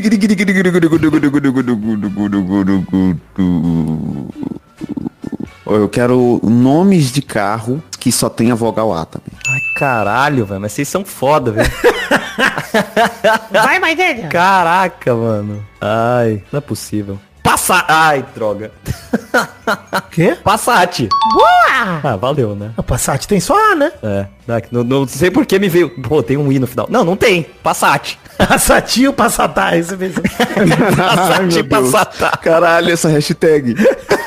Eu quero nomes de carro que só tem a vogal A também. Ai, caralho, velho. Mas vocês são foda, velho. Vai, Maidana. Caraca, mano. Ai, não é possível. Passat. Ai, droga. Quê? Passat. Boa! Ah, valeu, né? A Passat tem só A, né? É. Não, não sei por que me veio. Pô, tem um I no final. Não, não tem. Passat. Passatinho, Passatá, esse mesmo. Passat, Passatá. Caralho, essa hashtag.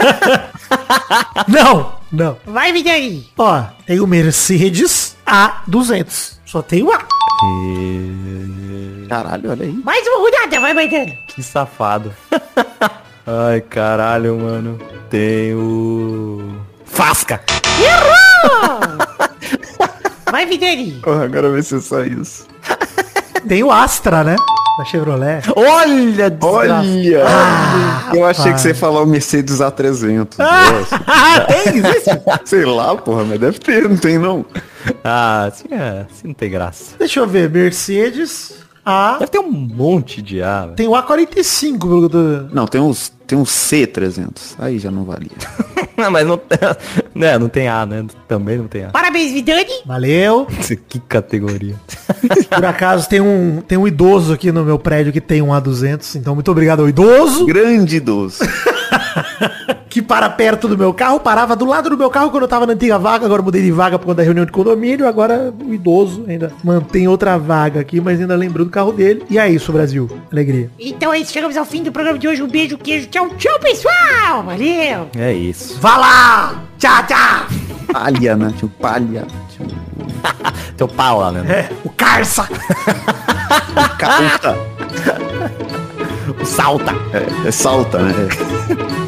Não, não. Vai, Vidani. Ó, tem o Mercedes A duzentos. Só tem o A. Caralho, olha aí. Mais uma rodada, vai, Maidana. Que safado. Ai, caralho, mano. Tem o... Fasca. Errou! Vai, Vidani. Oh, agora vai ser só isso. Tem o Astra, né? Da Chevrolet. Olha, desgraça. Olha! Ah, eu achei rapaz. que você ia falar o Mercedes A trezentos. Ah, tem? Existe? Sei lá, porra, mas deve ter, não tem não. Ah, assim, é, assim não tem graça. Deixa eu ver. Mercedes A. Deve ter um monte de A, velho. Tem o A quarenta e cinco, pelo que eu tô... Não, tem uns, tem uns C trezentos. Aí já não valia. Não, mas não, né, não tem A, né? Também não tem A. Parabéns, Vidani. Valeu. Que categoria. Por acaso tem um, tem um idoso aqui no meu prédio que tem um A duzentos. Então muito obrigado ao idoso. Grande idoso. que para perto do meu carro, parava do lado do meu carro quando eu tava na antiga vaga, agora eu mudei de vaga por conta da reunião de condomínio, agora o idoso ainda mantém outra vaga aqui, mas ainda lembrou do carro dele. E é isso, Brasil. Alegria. Então é isso, chegamos ao fim do programa de hoje. Um beijo, queijo, tchau, tchau, pessoal. Valeu. É isso. Vá lá! Tchau, tchau! Palha, né? Tio Palha. Tio... Teu pau lá, né? É, o Carça! Calta. O salta. É, é salta, né?